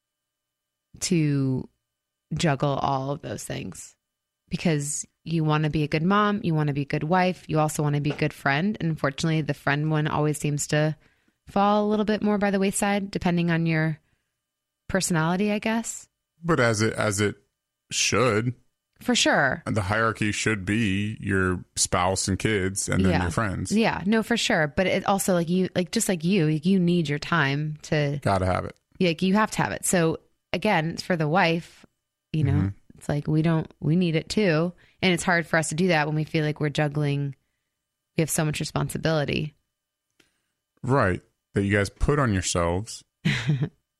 to juggle all of those things because you want to be a good mom, you want to be a good wife, you also want to be a good friend. And unfortunately, the friend one always seems to fall a little bit more by the wayside, depending on your personality, I guess. But as it should. For sure. The hierarchy should be your spouse and kids and then your friends. Yeah, no, for sure. But it also you need your time to. Gotta have it. Yeah, you have to have it. So again, for the wife, it's like we need it too. And it's hard for us to do that when we feel like we're juggling. We have so much responsibility. Right. That you guys put on yourselves.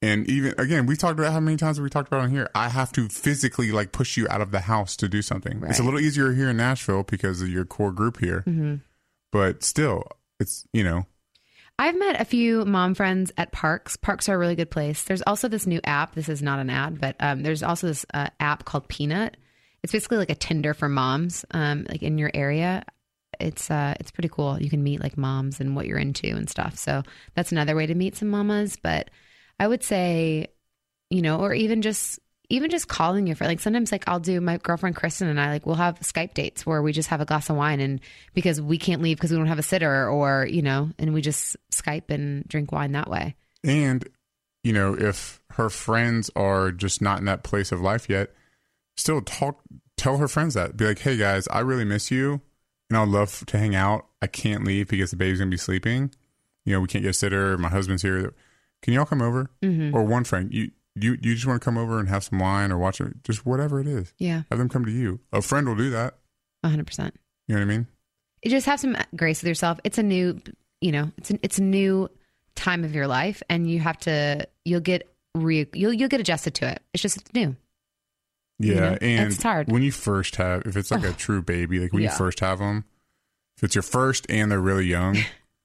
And even, again, we talked about how many times have we talked about on here. I have to physically like push you out of the house to do something. Right. It's a little easier here in Nashville because of your core group here. Mm-hmm. But still, it's, you know. I've met a few mom friends at parks. Parks are a really good place. There's also this new app. This is not an ad, but there's also this app called Peanut. It's basically like a Tinder for moms, like in your area. It's pretty cool. You can meet like moms and what you're into and stuff. So that's another way to meet some mamas. But I would say, you know, or even just calling your friend. Like sometimes like I'll do, my girlfriend Kristen and I, like we'll have Skype dates where we just have a glass of wine, and because we can't leave because we don't have a sitter, or, you know, and we just Skype and drink wine that way. And, you know, if her friends are just not in that place of life yet, still tell her friends that. Be like, hey guys, I really miss you and I'd love to hang out. I can't leave because the baby's going to be sleeping. You know, we can't get a sitter. My husband's here. Can y'all come over? Mm-hmm. Or one friend, you just want to come over and have some wine or watch it, just whatever it is. Yeah. Have them come to you. A friend will do that. 100%. You know what I mean? You just have some grace with yourself. It's a new, you know, it's a new time of your life, and you have to, you'll get adjusted to it. It's just new. Yeah. You know? And it's hard. When you first have, if it's like a true baby, like when you first have them, if it's your first and they're really young,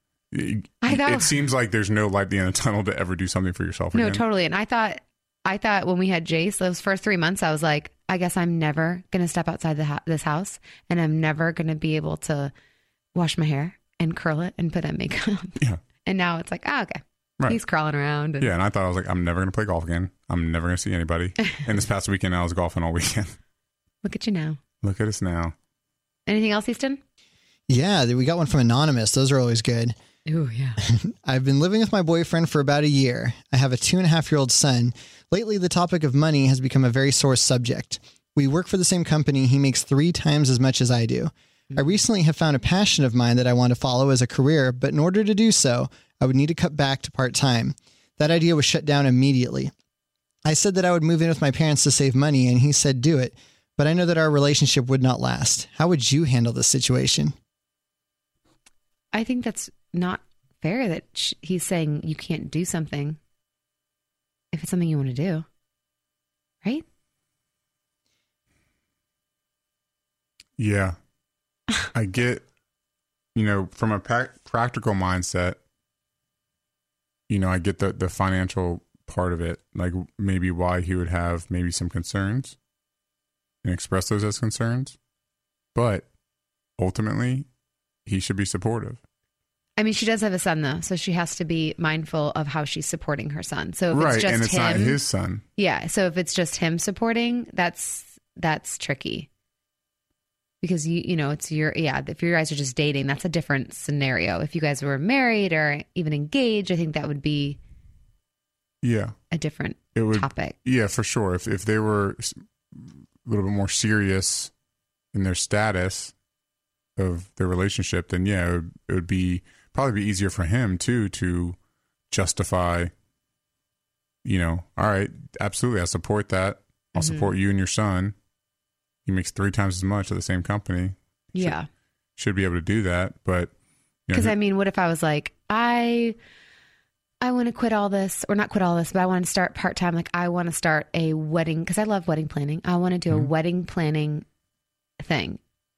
it seems like there's no light at the end of the tunnel to ever do something for yourself again. No, totally. And I thought when we had Jace, those first 3 months, I was like, I guess I'm never going to step outside this house, and I'm never going to be able to wash my hair and curl it and put on makeup. Yeah. And now it's like, okay. Right. He's crawling around. Yeah. And I thought, I was like, I'm never going to play golf again. I'm never going to see anybody. And this past weekend, I was golfing all weekend. Look at you now. Look at us now. Anything else, Easton? Yeah, we got one from Anonymous. Those are always good. Oh, yeah. I've been living with my boyfriend for about a year. I have a 2.5-year-old son. Lately, the topic of money has become a very sore subject. We work for the same company. He makes 3 times as much as I do. I recently have found a passion of mine that I want to follow as a career, but in order to do so, I would need to cut back to part-time. That idea was shut down immediately. I said that I would move in with my parents to save money, and he said do it, but I know that our relationship would not last. How would you handle this situation? I think that's not fair that he's saying you can't do something if it's something you want to do, right? Yeah. I get, you know, from a practical mindset, you know, I get the financial part of it, like maybe why he would have maybe some concerns and express those as concerns, but ultimately he should be supportive. I mean, she does have a son though, so she has to be mindful of how she's supporting her son. So if right, it's just and it's him, not his son. Yeah, so if it's just him supporting, that's tricky. Because you know, it's if you guys are just dating, that's a different scenario. If you guys were married or even engaged, I think that would be a different topic. Yeah, for sure. If they were a little bit more serious in their status of their relationship, then it would probably be easier for him too to justify, you know, all right, absolutely, I support that. I'll support you and your son. He makes 3 times as much at the same company. Yeah. Should be able to do that. But because I mean, what if I was like, I want to quit all this, or not quit all this, but I want to start part-time. Like I want to start a wedding, because I love wedding planning. I want to do a wedding planning thing.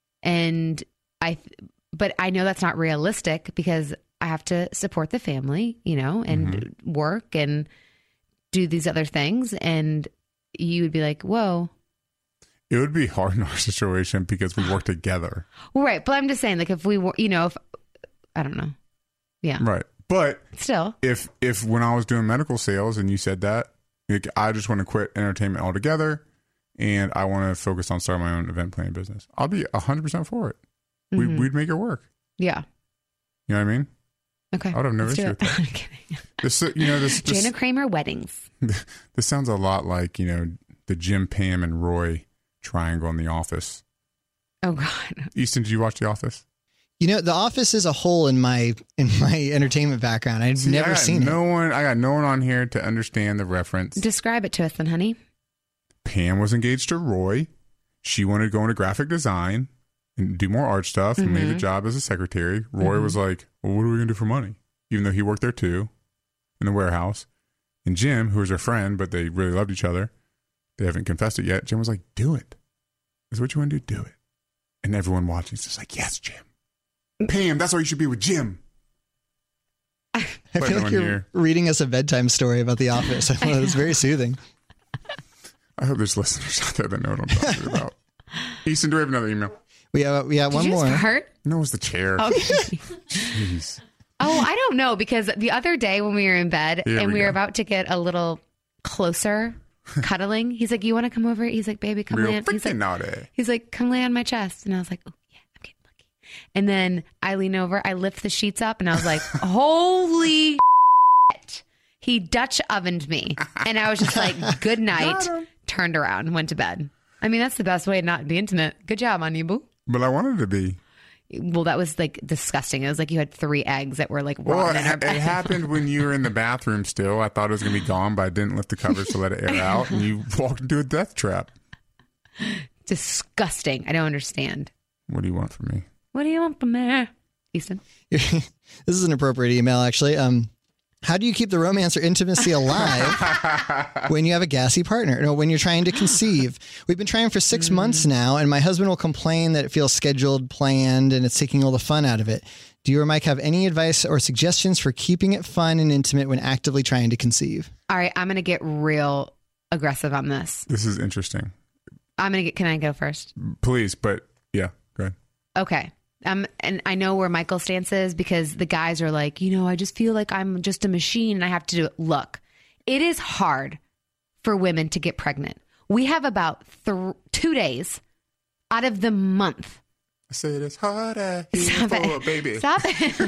But I know that's not realistic because I have to support the family, you know, and work and do these other things. And you would be like, whoa. It would be hard in our situation because we work together. Right. But I'm just saying, like, if we were, you know, if I don't know. Yeah. Right. But still, if when I was doing medical sales and you said that, like, I just want to quit entertainment altogether and I want to focus on starting my own event planning business, I'll be 100% for it. We'd make it work. Yeah. You know what I mean? Okay. I would have no issue with that. I'm kidding. This Jana Kramer weddings. This sounds a lot like, you know, the Jim, Pam, and Roy triangle in The Office. Oh God. Easton, did you watch The Office? You know, The Office is a hole in my entertainment background. I've never seen it. I got no one on here to understand the reference. Describe it to us then, honey. Pam was engaged to Roy. She wanted to go into graphic design and do more art stuff and made the job as a secretary. Roy was like, well, what are we going to do for money? Even though he worked there too, in the warehouse. And Jim, who was her friend, but they really loved each other, they haven't confessed it yet. Jim was like, do it. Is what you want to do? Do it. And everyone watching is just like, yes, Jim. Pam, that's why you should be with Jim. I feel like you're reading us a bedtime story about The Office. I thought it was very soothing. I hope there's listeners out there that know what I'm talking about. Easton, do we have another email? We have one more. Hurt? No, it was the chair. Okay. Jeez. Oh, I don't know, because the other day when we were in bed and we were about to get a little closer, cuddling, he's like, you want to come over? He's like, baby, come lay on. He's like, come lay on my chest. And I was like, oh, yeah, I'm getting lucky. And then I lean over, I lift the sheets up, and I was like, holy shit. He Dutch ovened me. And I was just like, good night, turned around and went to bed. I mean, that's the best way to not be intimate. Good job on you, boo. But I wanted to be. Well, that was like disgusting. It was like you had 3 eggs that were like rotten in our bed. It happened when you were in the bathroom still. I thought it was going to be gone, but I didn't lift the covers to let it air out. And you walked into a death trap. Disgusting. I don't understand. What do you want from me? What do you want from me? Easton? This is an appropriate email, actually. How do you keep the romance or intimacy alive when you have a gassy partner? No, when you're trying to conceive. We've been trying for 6 months now, and my husband will complain that it feels scheduled, planned, and it's taking all the fun out of it. Do you or Mike have any advice or suggestions for keeping it fun and intimate when actively trying to conceive? All right, I'm going to get real aggressive on this. This is interesting. Can I go first? Please, but yeah, go ahead. Okay. And I know where Michael's stance is, because the guys are like, I just feel like I'm just a machine and I have to do it. Look, it is hard for women to get pregnant. We have about 2 days out of the month. I said it's harder Stop for it. a baby. Stop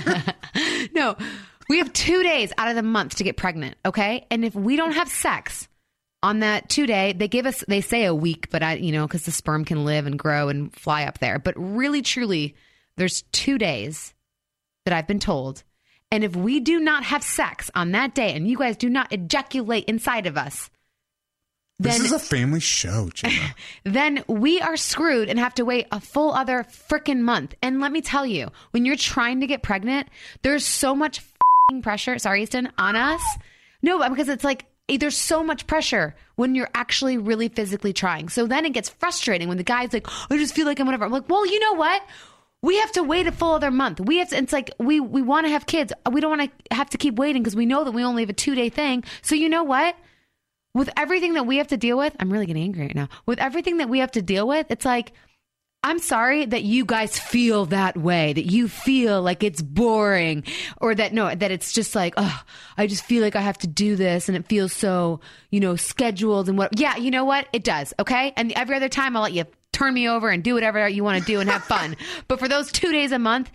it. No, we have 2 days out of the month to get pregnant. Okay. And if we don't have sex on that 2 day, they say a week, but because the sperm can live and grow and fly up there. But really, truly, there's 2 days that I've been told. And if we do not have sex on that day and you guys do not ejaculate inside of us, this is a family show, Gemma. Then we are screwed and have to wait a full other freaking month. And let me tell you, when you're trying to get pregnant, there's so much pressure. Sorry, Easton, on us. No, because it's like, there's so much pressure when you're actually really physically trying. So then it gets frustrating when the guy's like, I just feel like I'm whatever. I'm like, well, you know what? We have to wait a full other month. It's like we want to have kids. We don't want to have to keep waiting because we know that we only have a 2-day thing. So you know what? With everything that we have to deal with, I'm really getting angry right now. With everything that we have to deal with, it's like, I'm sorry that you guys feel that way, that you feel like it's boring, or that it's just like, oh, I just feel like I have to do this and it feels so, scheduled and what. Yeah, you know what? It does. Okay. And every other time I'll let you turn me over and do whatever you want to do and have fun. But for those 2 days a month,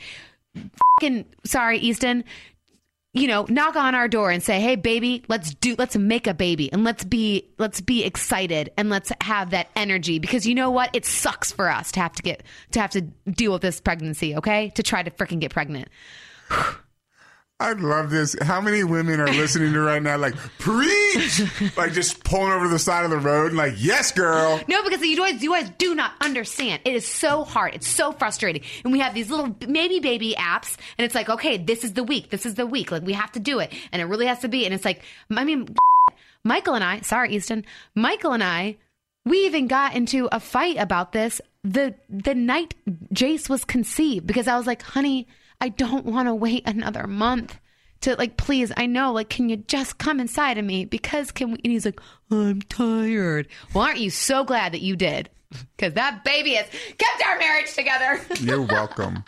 sorry, Easton, knock on our door and say, hey, baby, let's make a baby and let's be excited and let's have that energy, because you know what? It sucks for us to have to deal with this pregnancy. Okay. To try to freaking get pregnant. I love this. How many women are listening to right now? Like, preach! Like, just pulling over to the side of the road, like, yes, girl. No, because you guys do not understand. It is so hard. It's so frustrating. And we have these little maybe baby apps, and it's like, okay, this is the week. Like, we have to do it. And it really has to be. And it's like, Michael and I, sorry, Easton, Michael and I, we even got into a fight about this the night Jace was conceived, because I was like, honey, I don't want to wait another month to, like, please, I know, like, can you just come inside of me? Because can we? And he's like, I'm tired. Well, aren't you so glad that you did? Because that baby has kept our marriage together. You're welcome.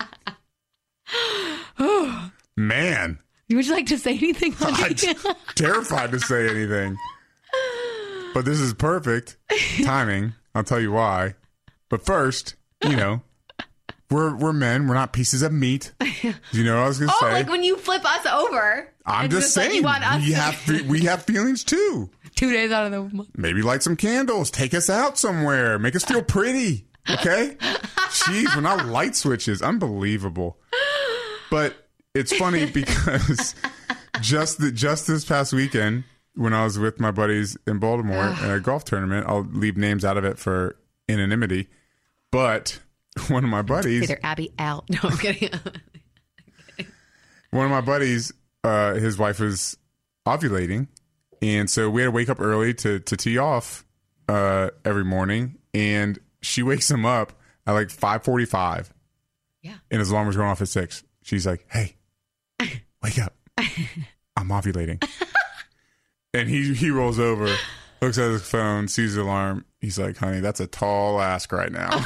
Man. Would you like to say anything? I'm terrified to say anything. But this is perfect timing. I'll tell you why. But first, we're men. We're not pieces of meat. You know what I was going to say? Oh, like when you flip us over. I'm just saying, like you want us we have feelings too. 2 days out of the month. Maybe light some candles. Take us out somewhere. Make us feel pretty. Okay? Jeez, we're not light switches. Unbelievable. But it's funny because just this past weekend, when I was with my buddies in Baltimore in a golf tournament, I'll leave names out of it for anonymity, but one of my buddies... Either Abby, Al... No, I'm kidding. One of my buddies, his wife was ovulating, And so we had to wake up early to tee off every morning. And she wakes him up at like 5:45. Yeah. And his alarm was going off at 6. She's like, hey, wake up. I'm ovulating. And he rolls over, looks at his phone, sees the alarm. He's like, honey, that's a tall ask right now.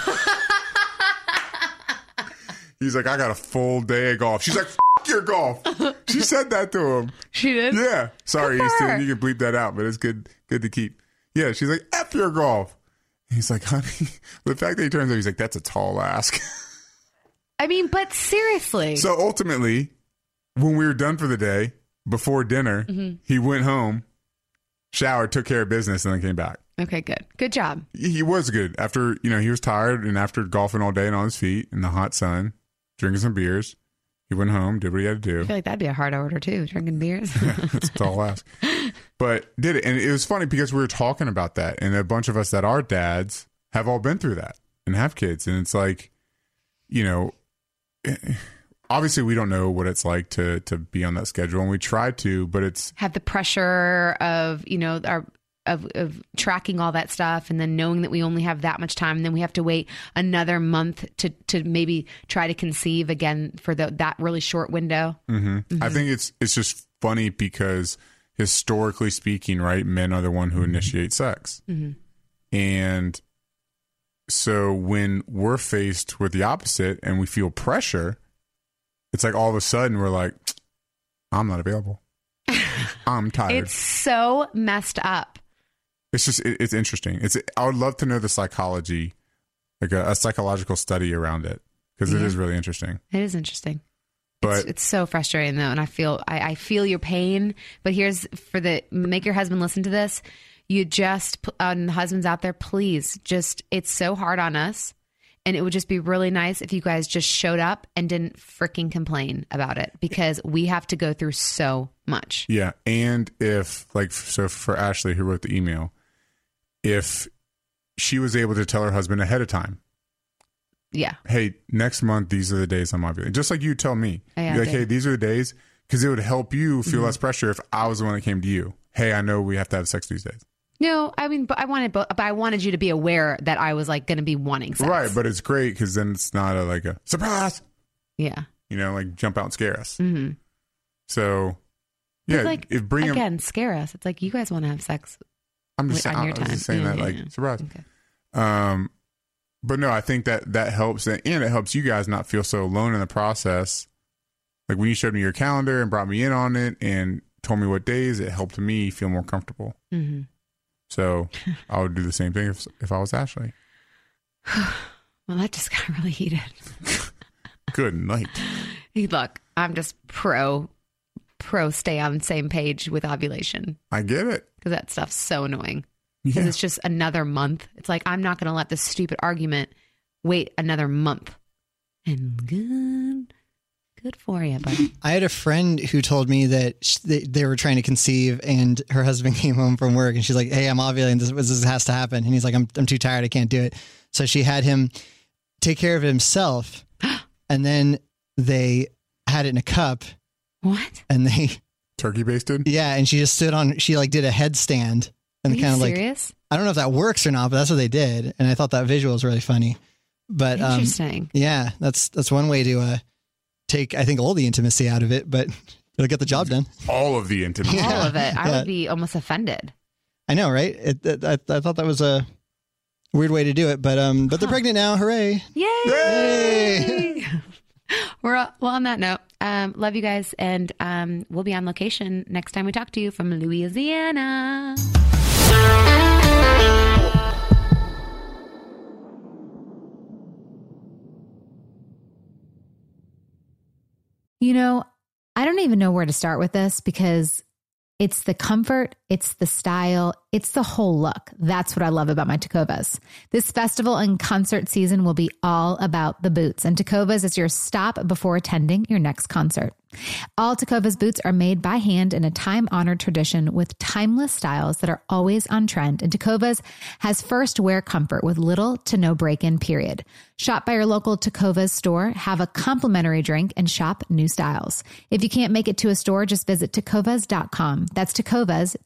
He's like, I got a full day of golf. She's like, F your golf. She said that to him. She did? Yeah. Sorry, Easton, you can bleep that out, but it's good to keep. Yeah, she's like, F your golf. And he's like, honey, the fact that he turns out, he's like, that's a tall ask. I mean, but seriously. So ultimately, when we were done for the day, before dinner, he went home, showered, took care of business, and then came back. Okay, good. Good job. He was good. After, he was tired, and after golfing all day and on his feet in the hot sun, drinking some beers, he went home, did what he had to do. I feel like that'd be a hard order too, drinking beers. That's a tall ask. But did it. And it was funny because we were talking about that, and a bunch of us that are dads have all been through that and have kids. And it's like, obviously we don't know what it's like to be on that schedule, and we try to, but it's have the pressure of, of tracking all that stuff, and then knowing that we only have that much time, and then we have to wait another month to maybe try to conceive again for that really short window. I think it's just funny because historically speaking, right, men are the one who initiate sex. And so when we're faced with the opposite and we feel pressure, it's like all of a sudden we're like, I'm not available. I'm tired. It's so messed up. It's just, it's interesting. I would love to know the psychology, like a psychological study around it, because it is really interesting. It is interesting. But it's so frustrating though. And I feel your pain, but make your husband listen to this. You just, and the husbands out there, please it's so hard on us. And it would just be really nice if you guys just showed up and didn't freaking complain about it, because we have to go through so much. Yeah. And so for Ashley, who wrote the email, if she was able to tell her husband ahead of time, yeah, hey, next month, these are the days I'm ovulating. Just like you tell me. Hey, these are the days, because it would help you feel less pressure if I was the one that came to you. Hey, I know we have to have sex these days. No, I mean, but I wanted you to be aware that I was like going to be wanting sex. Right, but it's great because then it's not like a surprise. Yeah. Like jump out and scare us. So, yeah, scare us. It's like you guys want to have sex. I'm just saying that surprise. Okay. But no, I think that helps, and it helps you guys not feel so alone in the process. Like when you showed me your calendar and brought me in on it and told me what days, it helped me feel more comfortable. So I would do the same thing if I was Ashley. Well, that just got really heated. Good night. Look, I'm just pro stay on the same page with ovulation. I get it. Because that stuff's so annoying. Because it's just another month. It's like, I'm not going to let this stupid argument wait another month. And good for you, buddy. I had a friend who told me that they were trying to conceive, and her husband came home from work, and she's like, hey, I'm ovulating. This has to happen. And he's like, I'm too tired. I can't do it. So she had him take care of himself, and then they had it in a cup. What? And they turkey basted? Yeah, and she just stood on. She did a headstand. And Are you serious? I don't know if that works or not, but that's what they did. And I thought that visual was really funny. But interesting. Yeah, that's one way to take, I think, all the intimacy out of it, but it'll get the job done. All of the intimacy. All of it. I would be almost offended. I know, right? I thought that was a weird way to do it, but they're pregnant now. Hooray. Yay! Well, on that note, love you guys, and we'll be on location next time we talk to you from Louisiana. I don't even know where to start with this, because it's the comfort, it's the style, it's the whole look. That's what I love about my Tecovas. This festival and concert season will be all about the boots, and Tecovas is your stop before attending your next concert. All Tecovas boots are made by hand in a time-honored tradition with timeless styles that are always on trend. And Tecovas has first wear comfort with little to no break-in period. Shop by your local Tecovas store, have a complimentary drink, and shop new styles. If you can't make it to a store, just visit tecovas.com. That's Tecovas,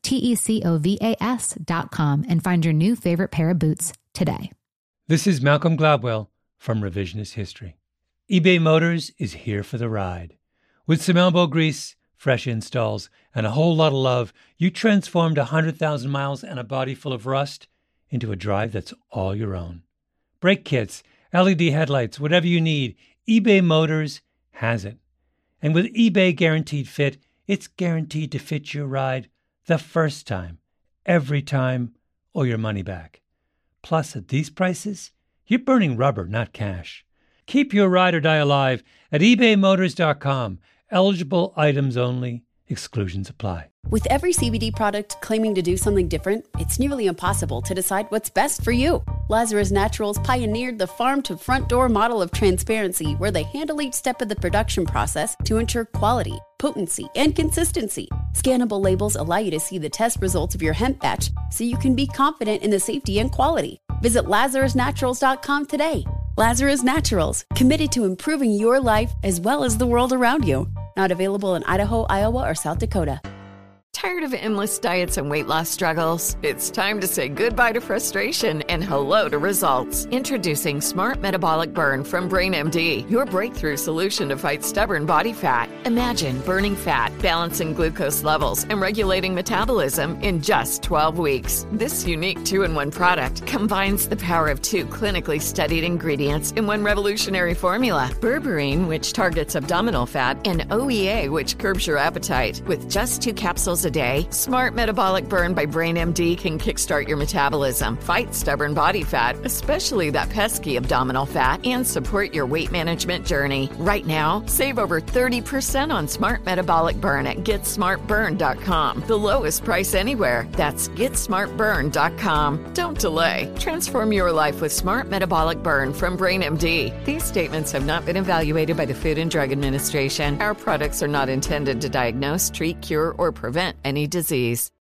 Tecovas.com, and find your new favorite pair of boots today. This is Malcolm Gladwell from Revisionist History. eBay Motors is here for the ride. With some elbow grease, fresh installs, and a whole lot of love, you transformed 100,000 miles and a body full of rust into a drive that's all your own. Brake kits, LED headlights, whatever you need, eBay Motors has it. And with eBay Guaranteed Fit, it's guaranteed to fit your ride the first time, every time, or your money back. Plus, at these prices, you're burning rubber, not cash. Keep your ride or die alive at ebaymotors.com. Eligible items only. Exclusions apply. With every CBD product claiming to do something different, it's nearly impossible to decide what's best for you. Lazarus Naturals pioneered the farm-to-front-door model of transparency, where they handle each step of the production process to ensure quality, potency, and consistency. Scannable labels allow you to see the test results of your hemp batch, so you can be confident in the safety and quality. Visit LazarusNaturals.com today. Lazarus Naturals, committed to improving your life as well as the world around you. Not available in Idaho, Iowa, or South Dakota. Tired of endless diets and weight loss struggles? It's time to say goodbye to frustration and hello to results. Introducing Smart Metabolic Burn from BrainMD, your breakthrough solution to fight stubborn body fat. Imagine burning fat, balancing glucose levels, and regulating metabolism in just 12 weeks. This unique 2-in-1 product combines the power of 2 clinically studied ingredients in one revolutionary formula. Berberine, which targets abdominal fat, and OEA, which curbs your appetite. With just 2 capsules a day, Smart Metabolic Burn by BrainMD can kickstart your metabolism, fight stubborn body fat, especially that pesky abdominal fat, and support your weight management journey. Right now, save over 30% on Smart Metabolic Burn at GetSmartBurn.com. The lowest price anywhere. That's GetSmartBurn.com. Don't delay. Transform your life with Smart Metabolic Burn from BrainMD. These statements have not been evaluated by the Food and Drug Administration. Our products are not intended to diagnose, treat, cure, or prevent any disease.